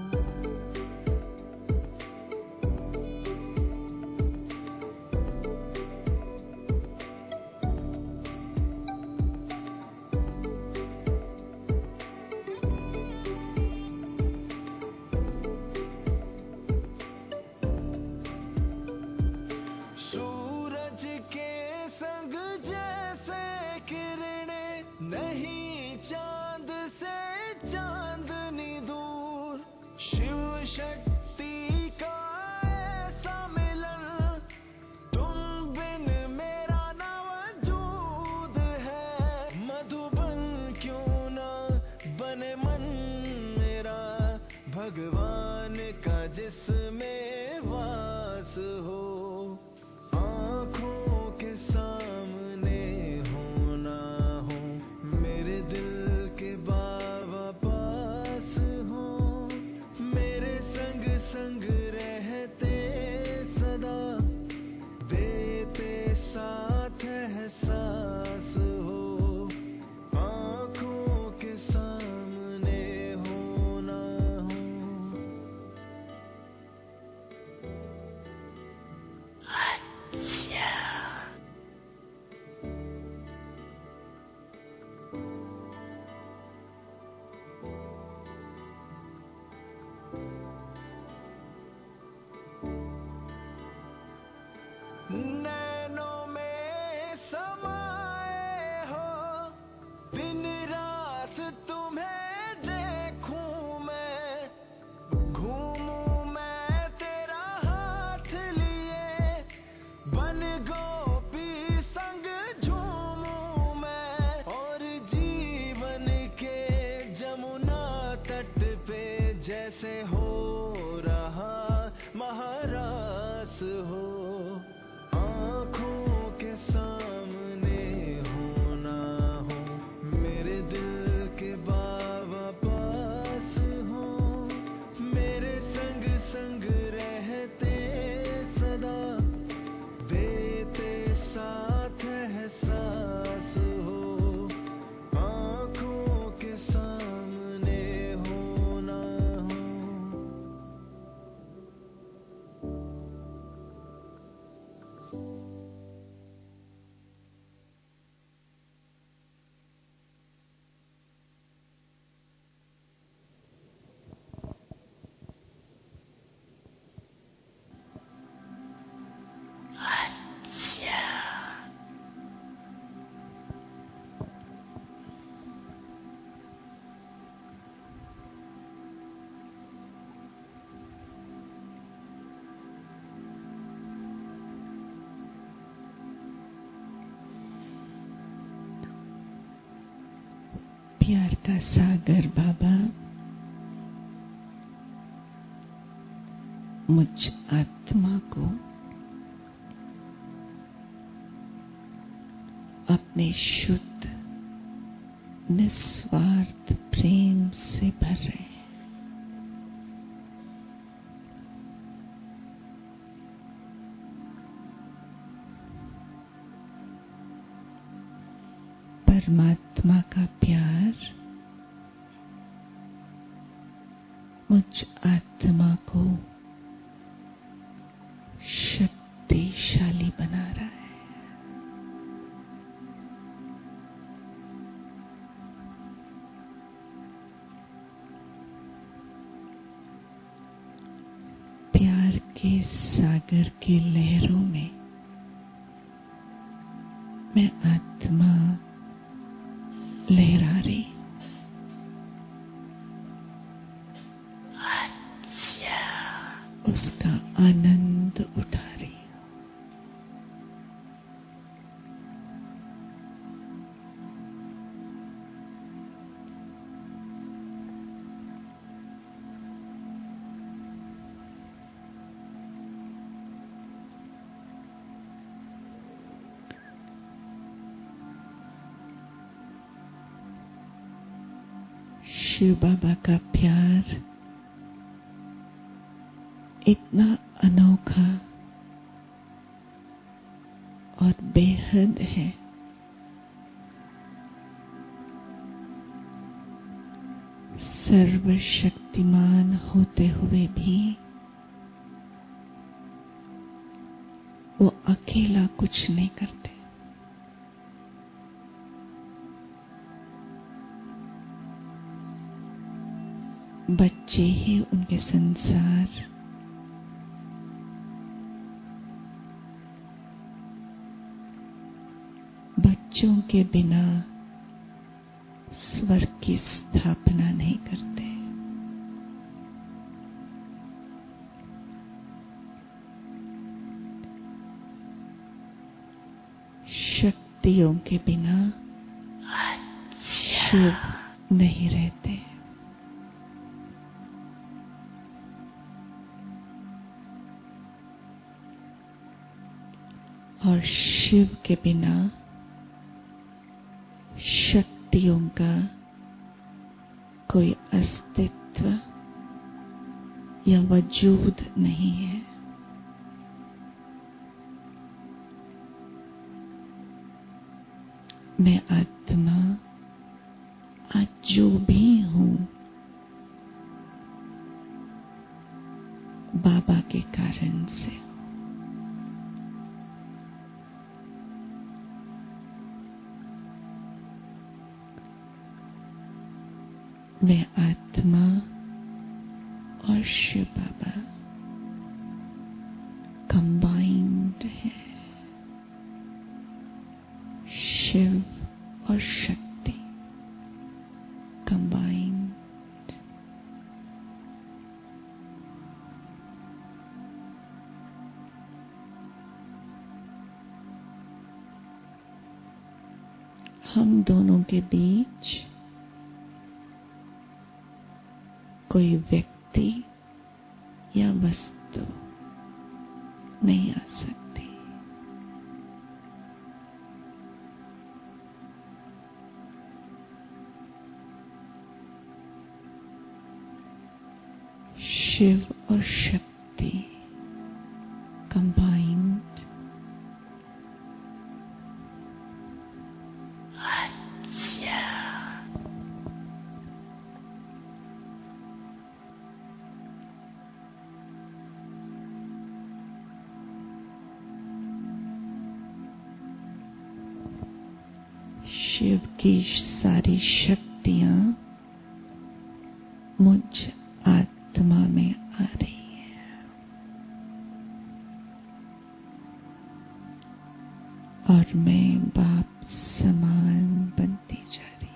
सूरज के संग जैसे किरणें, नहीं चांद से चांदनी दूर, शिव शक्ति का ऐसा मिलन, तुम बिन मेरा ना वजूद है। मधुबन क्यों ना बने मन मेरा, भगवान का जिसमें वास हो। आँखों के सामने हो ना हो, मेरे दिल के बाबा पास हो, मेरे संग संग रहते सदा, देते साथ एहसास हो। आँखों के सामने हो ना हो। नैनों में समाए हो, दिन रात तुम्हें देखूं मैं, घूमूं मैं तेरा हाथ लिए, बन गोपी संग झूमूं मैं, और जीवन के जमुना तट पे जैसे हो रहा महारास हो। आँखों के सामने हो ना हो, मेरे दिल के बाबा पास हो, मेरे संग संग रहते सदा, देते साथ एहसास हो। आँखों के सामने हो ना हो। प्यार का सागर बाबा मुझ आत्मा को अपने शुद्ध निस्वार्थ प्रेम से भर रहे हैं। परमात्मा का प्यार मुझ आत्मा को शक्तिशाली बना रहा है। प्यार के सागर की लहरों में मैं आत्मा लहरा रही। उसका आनंद उठा रही हूं। शिव बाबा का प्यार इतना अनोखा और बेहद है। सर्वशक्तिमान होते हुए भी वो अकेला कुछ नहीं करते। बच्चे ही उनके संसार, बच्चों के बिना स्वर्ग की स्थापना नहीं करते। शक्तियों के बिना शिव नहीं रहते। और शिव के बिना शक्तियों का कोई अस्तित्व या वजूद नहीं है। मैं आत्मा आज जो भी हूं बाबा के कारण से। मैं आत्मा और शिव बाबा कंबाइंड है। शिव और शक्ति कंबाइंड। हम दोनों के बीच कोई व्यक्ति या वस्तु नहीं आ सकती। शिव और शक्ति कंबाइंड शिव की सारी शक्तियां मुझ आत्मा में आ रही है और मैं बाप समान बनती जा रही।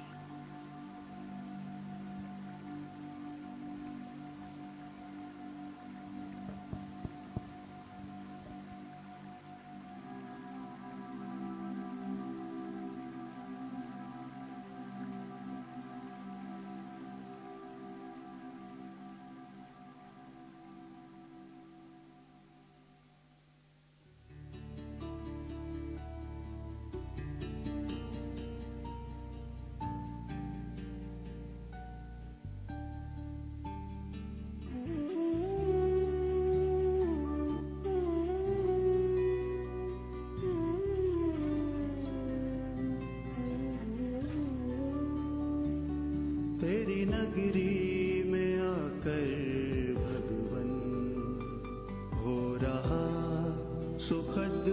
तेरी नगरी में आकर भगवन हो रहा सुखद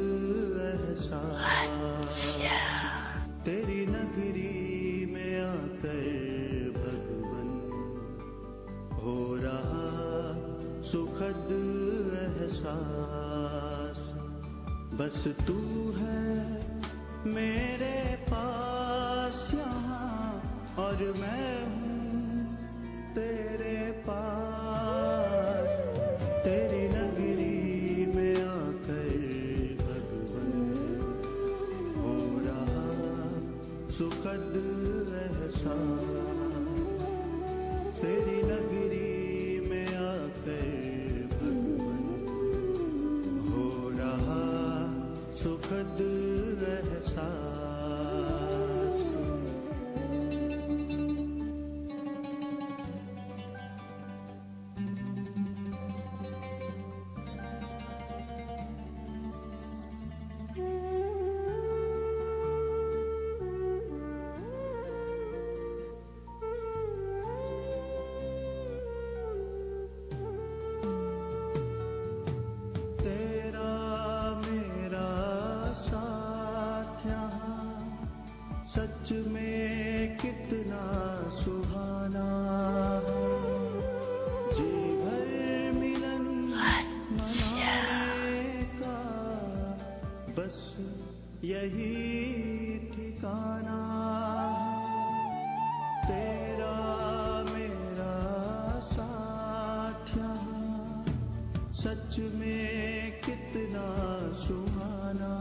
एहसास। तेरी नगरी में आकर भगवन हो रहा सुखद एहसास। बस तू है मेरे पास यहाँ और मैं हूँ तेरे पास। तेरी नगरी में आकर भगवन हो रहा सुखद एहसास। तेरी नगरी में आकर भगवन हो रहा सुखद एहसास। बस यही ठिकाना तेरा मेरा साथ यहाँ सच में कितना सुहाना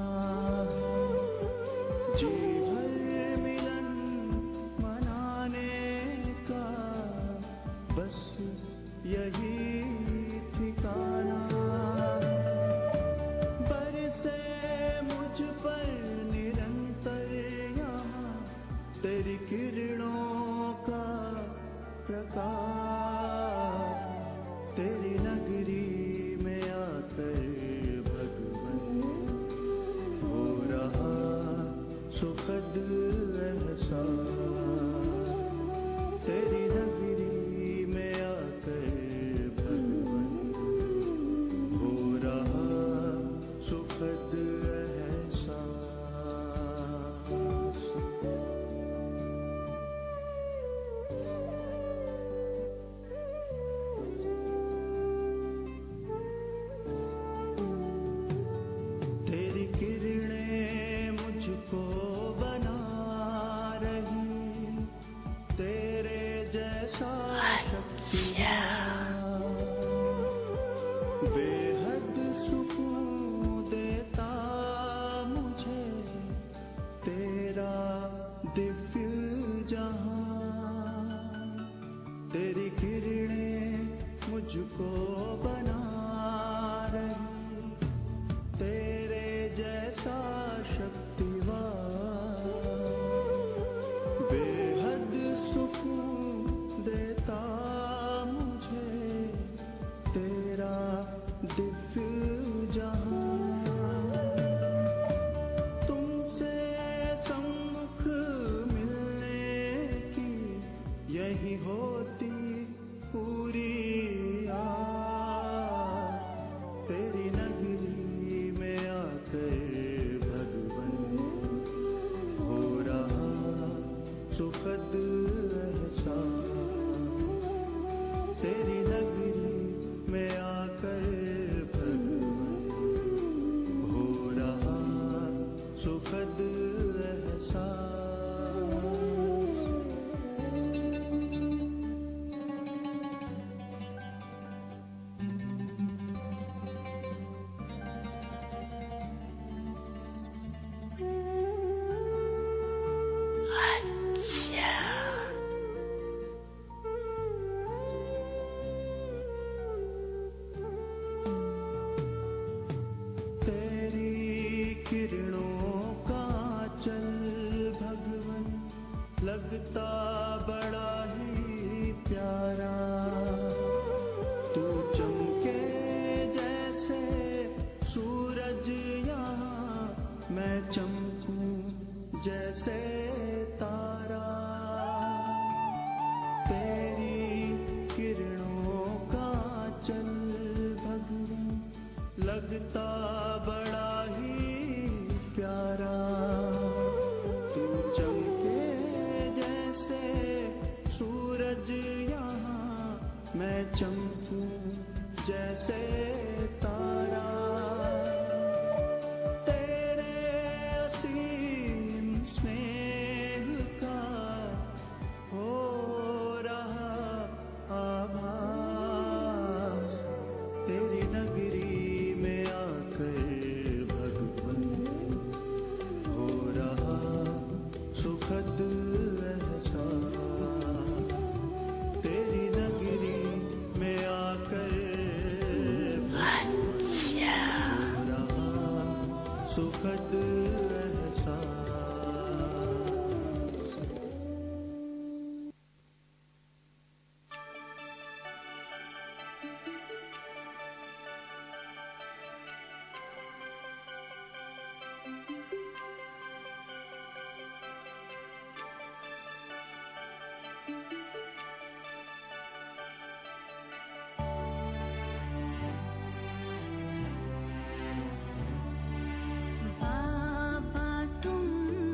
जी भर मिलन मनाने का बस यही ठिकाना बरसे मुझ पर निरंतर यहाँ तेरी किरणों का प्रकाश तेरी नगरी में आकर भगवन हो रहा सुखद एहसास तेरी नगरी में आकर भगवन हो रहा सुखद एहसास तेरी किरणें मुझको बना रही तेरे जैसा शक्तिमान बेहद सुकून देता मुझे तेरा दिव्य जहां तेरी किरणें मुझको बना रही तेरे जैसा शक्तिवान बेहद सुकून देता मुझे तेरा दिव्य जहां तुमसे सम्मुख मिलने की यही होती पूरी आस तेरी नगरी में आकर भगवन हो रहा सुखद एहसास तेरी नगरी में आकर भगवन हो रहा सुखद एहसास तेरी किरणों का चल भगवन लगता बड़ा ही प्यारा तू चमके जैसे सूरज यहाँ मैं चमकूं जैसे तारा तेरी किरणों का चल भगवन लगता बड़ा ही प्यारा तू चमके जैसे सूरज यहाँ मैं चमकूं जैसे तारा तेरे असीम स्नेह का हो रहा आभास तेरी नगरी में आकर भगवन हो रहा सुखद एहसास तेरी नगरी में आकर भगवन हो रहा सुखद एहसास बाबा तुम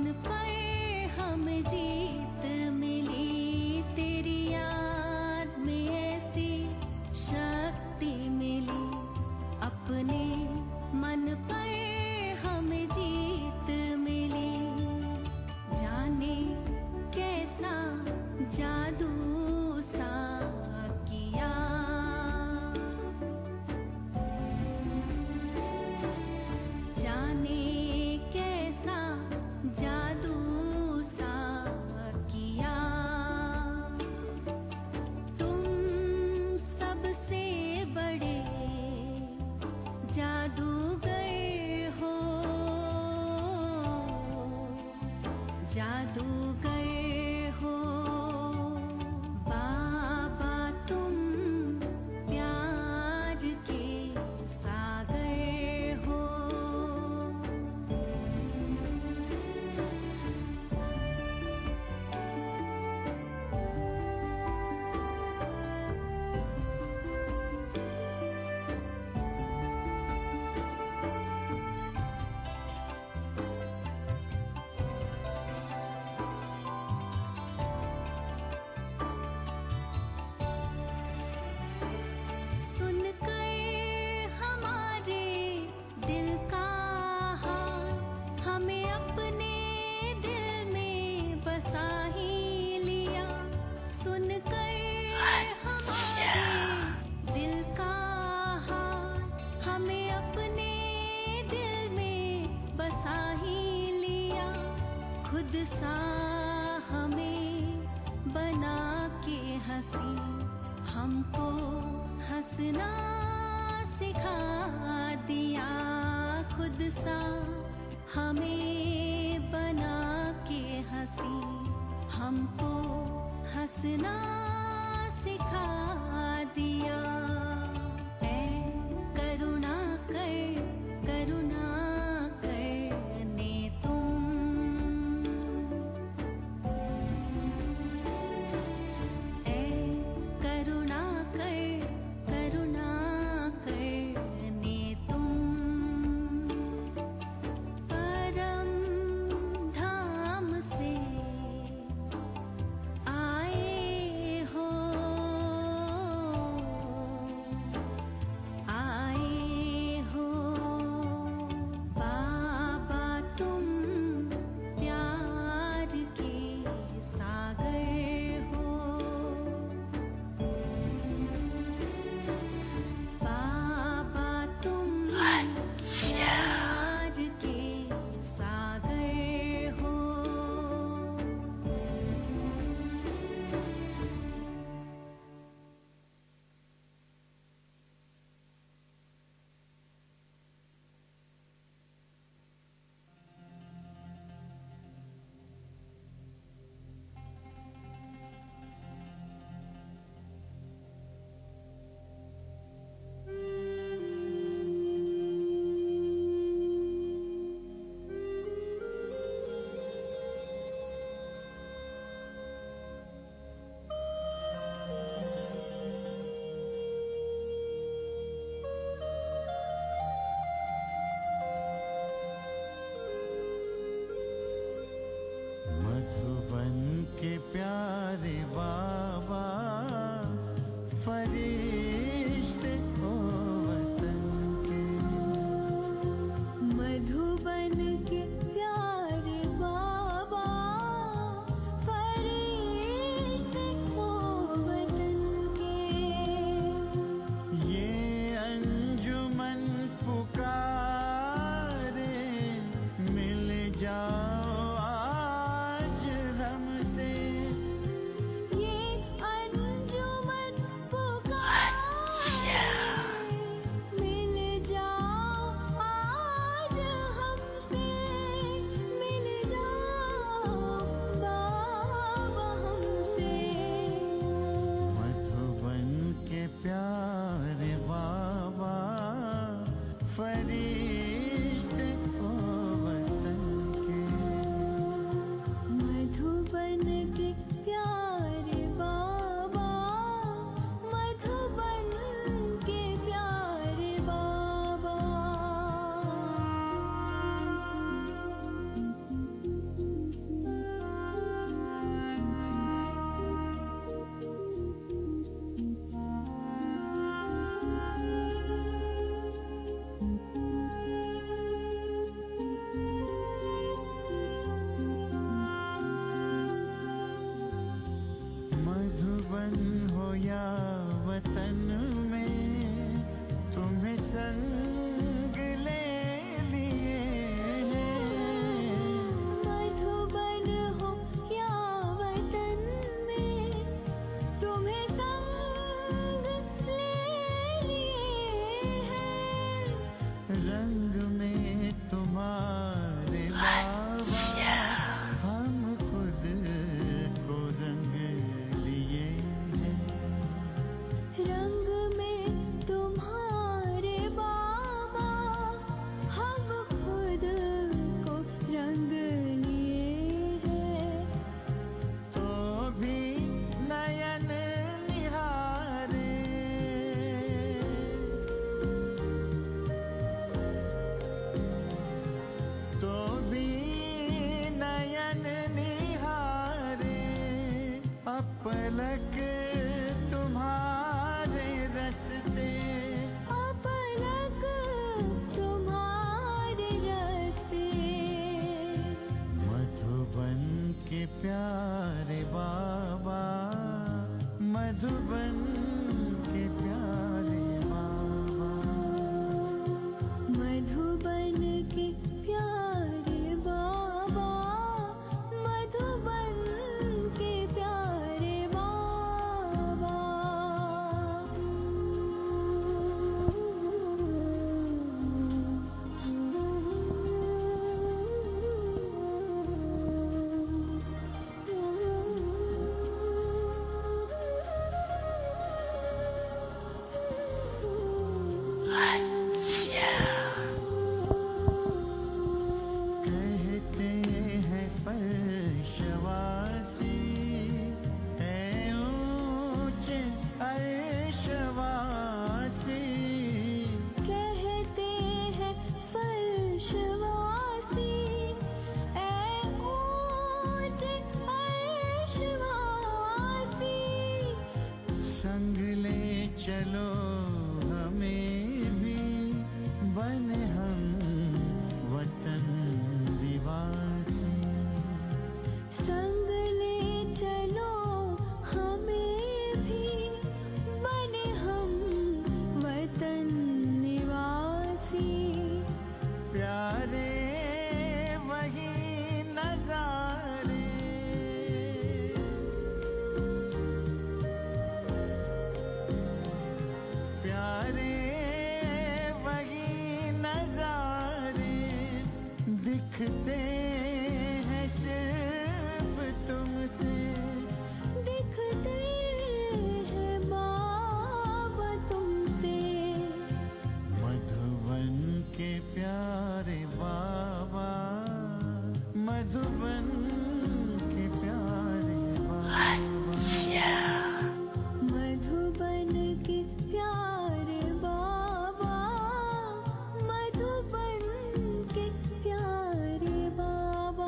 परम पलक तुम्हारे रस्ते, पलक तुम्हारे रस्ते, मधुबन के प्यारे बाबा, मधुबन के प्यारे बाबा, मधुबन के प्यारे बाबा, मधुबन के प्यारे बाबा। कहते हैं फर्शवासी है ऊंचे अर्शवासी, कहते हैं फर्शवासी ऐ ऊंचे अर्शवासी, संग ले चलो हमें भी, बने हम वतन निवासी, संग ले चलो हमें भी, बने हम वतन निवासी। प्यारे वही नजारे, प्यारे वही नजारे, दिखते हैं सिर्फ तुमसे, दिखते हैं बाबा तुमसे, मधुबन के प्यारे बाबा, मधुबन के प्यारे बाबा, मधुबन के प्यारे बाबा, मधुबन के प्यारे बाबा।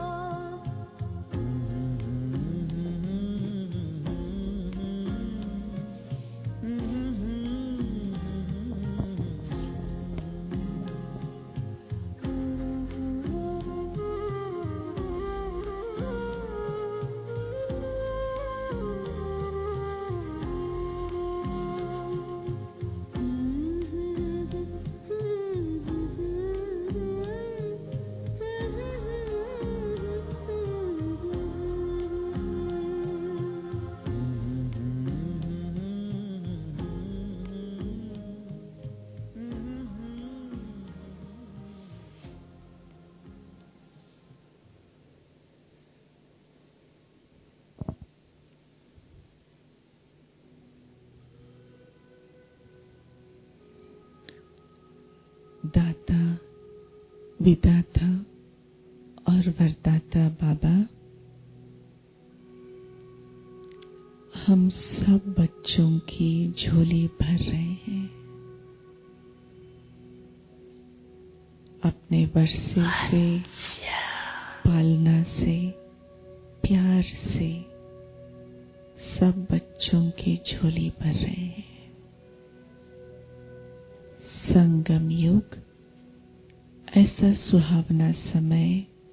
दाता, विदाता और वरदाता बाबा, हम सब बच्चों की झोली भर रहे हैं। अपने वर्षे से, पालना से, प्यार से सब बच्चों की झोली भर रहे हैं। संगम युग ऐसा सुहावना समय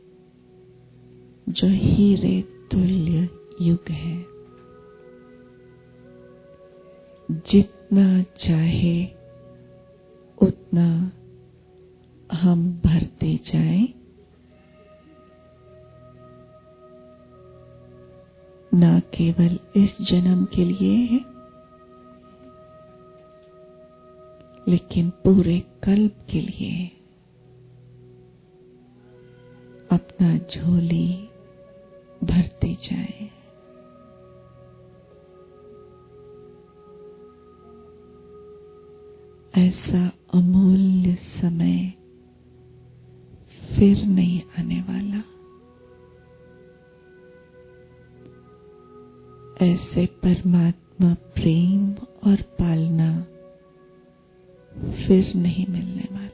जो हीरे तुल्य युग है। जितना चाहे उतना हम भरते जाएं, ना केवल इस जन्म के लिए है, लेकिन पूरे कल्प के लिए अपना झोली भरते जाएं। ऐसा अमूल्य समय फिर नहीं आने वाला। ऐसे परमात्मा प्रेम और पालना फिर नहीं मिलने वाला।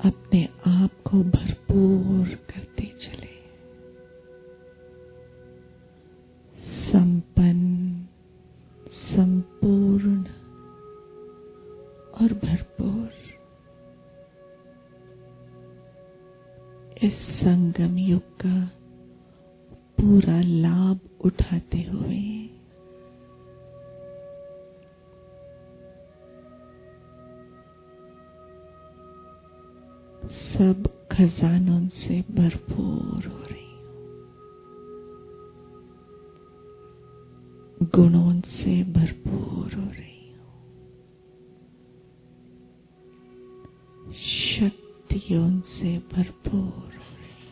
अपने आप को भरपूर करते चले, संपन्न, संपूर्ण और भरपूर। इस संगम युग का पूरा लाभ उठाते हुए सब खजानों से भरपूर हो रही हूं, गुणों से भरपूर हो रही हूं, शक्तियों से भरपूर हो रही हूं।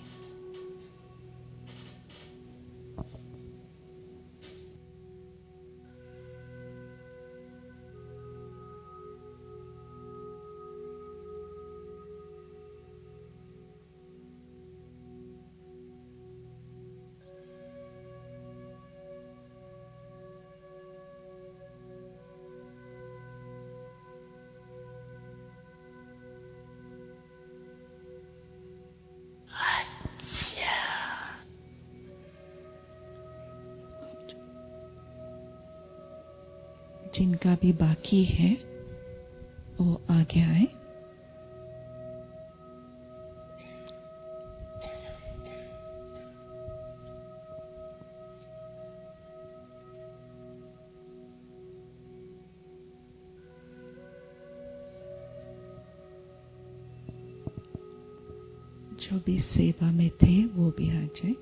जिनका भी बाकी है वो आगे आए। जो भी सेवा में थे वो भी आ जाए।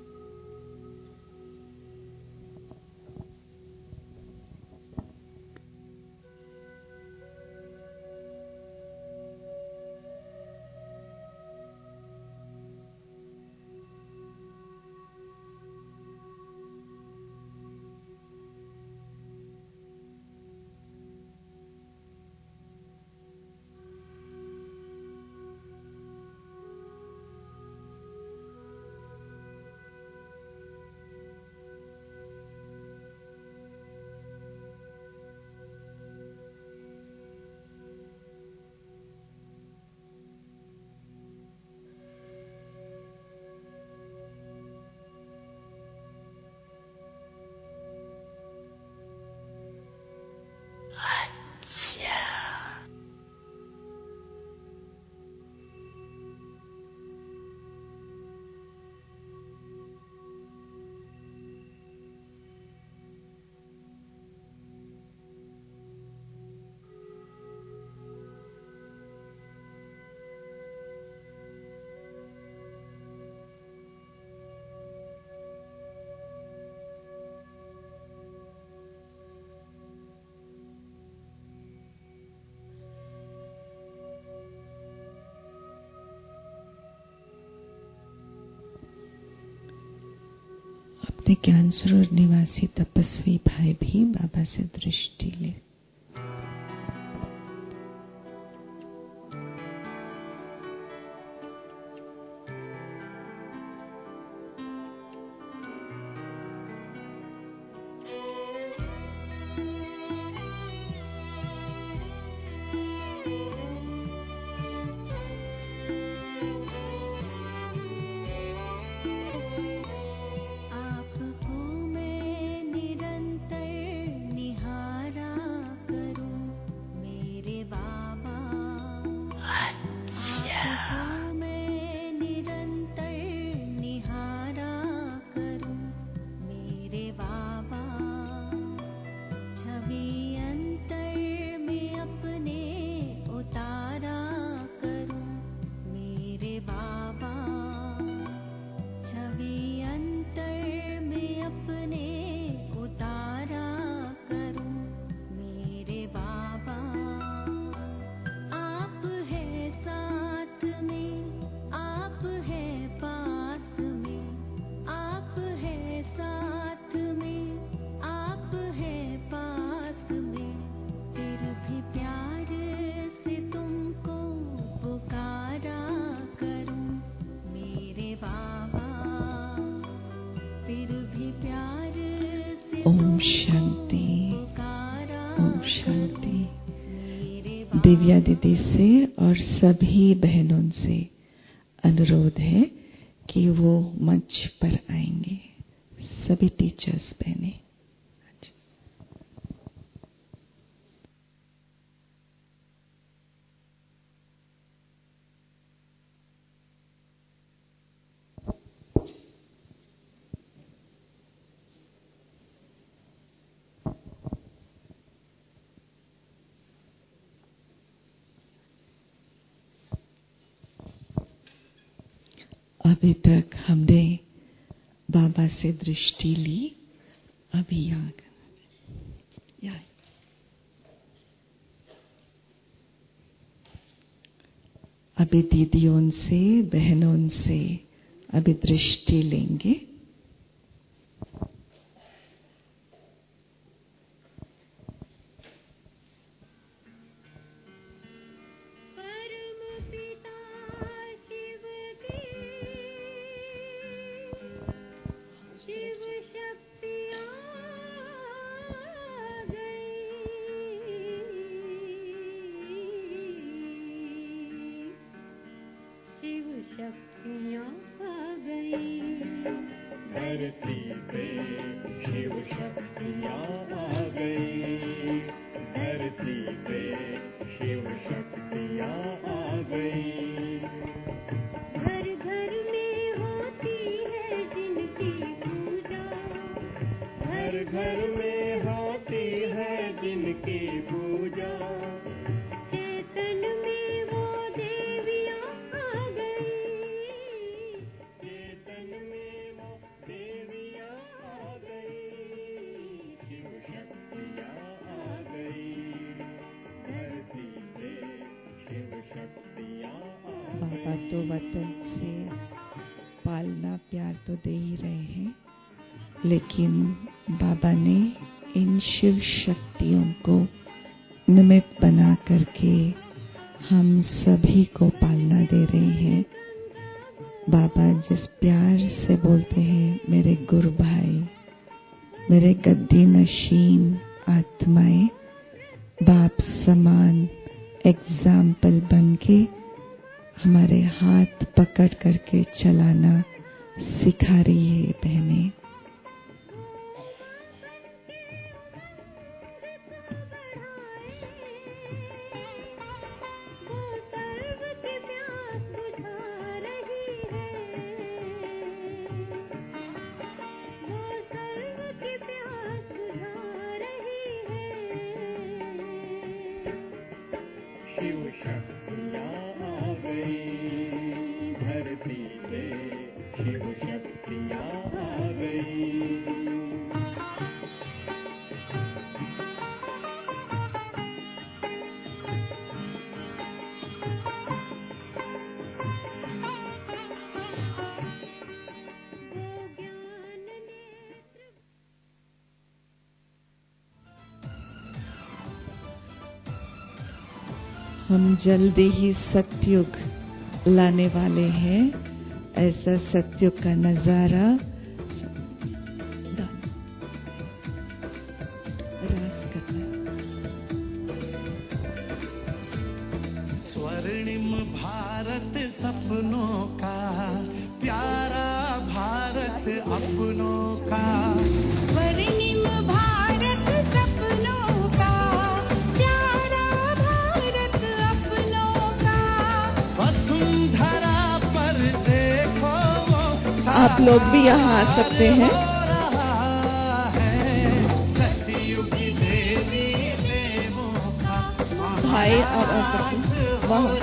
ज्ञानसरोवर निवासी तपस्वी भाई भी बाबा से दृष्टि ले। दिव्या दीदी से और सभी बहनों से अनुरोध है कि वो मंच पर आएंगे, सभी टीचर्स बहनें। अभी तक हमने बाबा से दृष्टि ली, अभी यहाँ अभी दीदियों से बहनों से अभी दृष्टि लेंगे। तो वतन से पालना प्यार तो दे ही रहे हैं, लेकिन बाबा ने इन शिव शक्तियों को निमित्त बना करके हम सभी को पालना दे रहे हैं। बाबा जिस प्यार से बोलते हैं, मेरे गुरु भाई, मेरे गद्दी नशीन आत्माएं, बाप समान एग्जाम्पल बनके हमारे हाथ पकड़ करके चलाना सिखा रही है बहनें। हम जल्दी ही सतयुग लाने वाले हैं। ऐसा सतयुग का नजारा स्वर्णिम भारत सपनों का, प्यारा भारत अपनों का। स्वर्णिम भारत सपनों का, प्यारा भारत अपनों का। वसुंधरा पर देखो आप लोग भी यहाँ आ सकते हैं। भाई आप आ सकते हैं। वाह,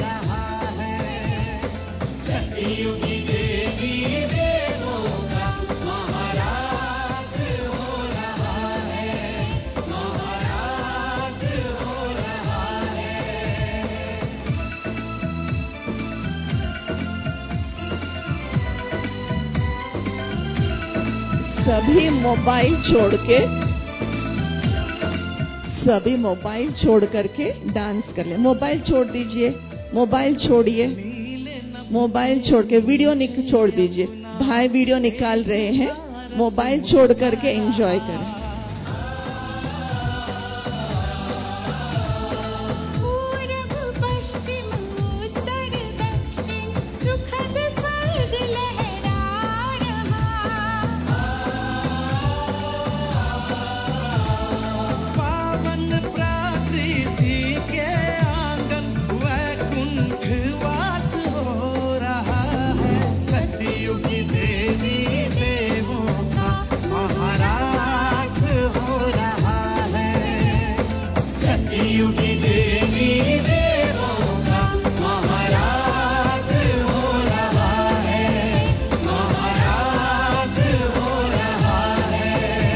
सभी मोबाइल छोड़ करके डांस कर ले। मोबाइल छोड़ दीजिए, मोबाइल छोड़िए, मोबाइल छोड़ के वीडियो छोड़ दीजिए। भाई वीडियो निकाल रहे हैं, मोबाइल छोड़ करके एंजॉय करें। पूरब सतयुगी देवी देवों का महाराज हो रहा है, महाराज हो रहा है।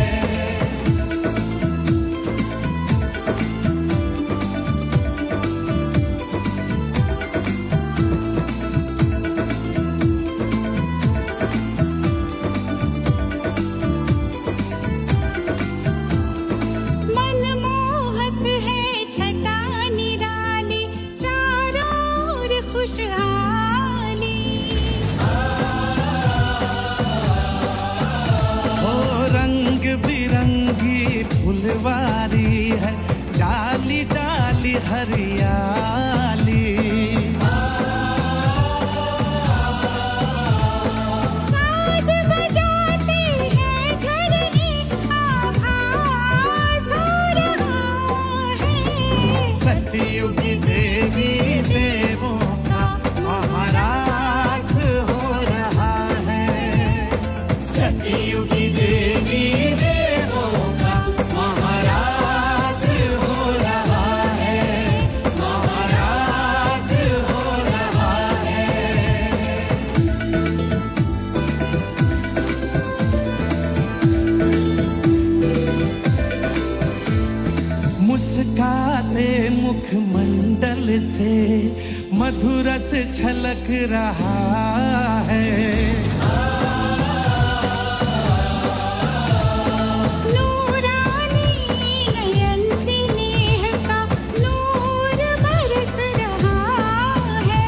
मनमोहक है छटा निराली, चारों ओर खुशहाली। ओ रंग बिरंगी फुलवारी है, डाली डाली हरियाली। साज बजाते हैं घर में, आभास हो रहा है। सतयुगी देवी देवों का महाराज हो रहा है। सतयुगी देवी देवों का महाराज हो रहा है, महाराज हो रहा है। मुस्काते मुखमंडल से मधुरस छलक रहा है। नूरानी नयन से नेह का नूर बरस रहा है।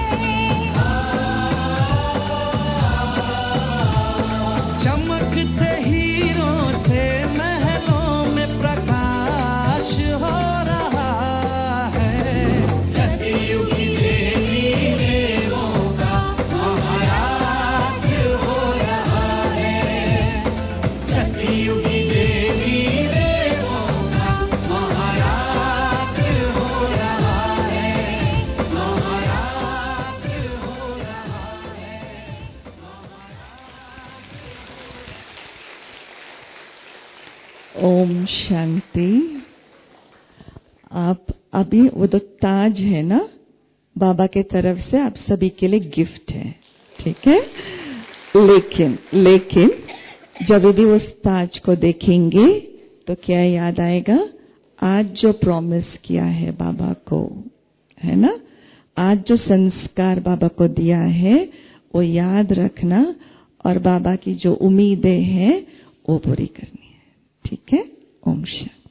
चमकते हीरों से महलों में प्रकाश हो रहा है। सतयुगी देवी देवों का महाराज हो रहा है, सतयुगी देवी देवों का महाराज हो रहा है, महाराज हो रहा है। ओम शांति। आप अभी वो तो ताज है ना, बाबा के तरफ से आप सभी के लिए गिफ्ट है, ठीक है। लेकिन जब भी उस ताज को देखेंगे तो क्या याद आएगा? आज जो प्रॉमिस किया है बाबा को, है ना, आज जो संस्कार बाबा को दिया है वो याद रखना और बाबा की जो उम्मीदें हैं वो पूरी करनी है, ठीक है। ओम शांति।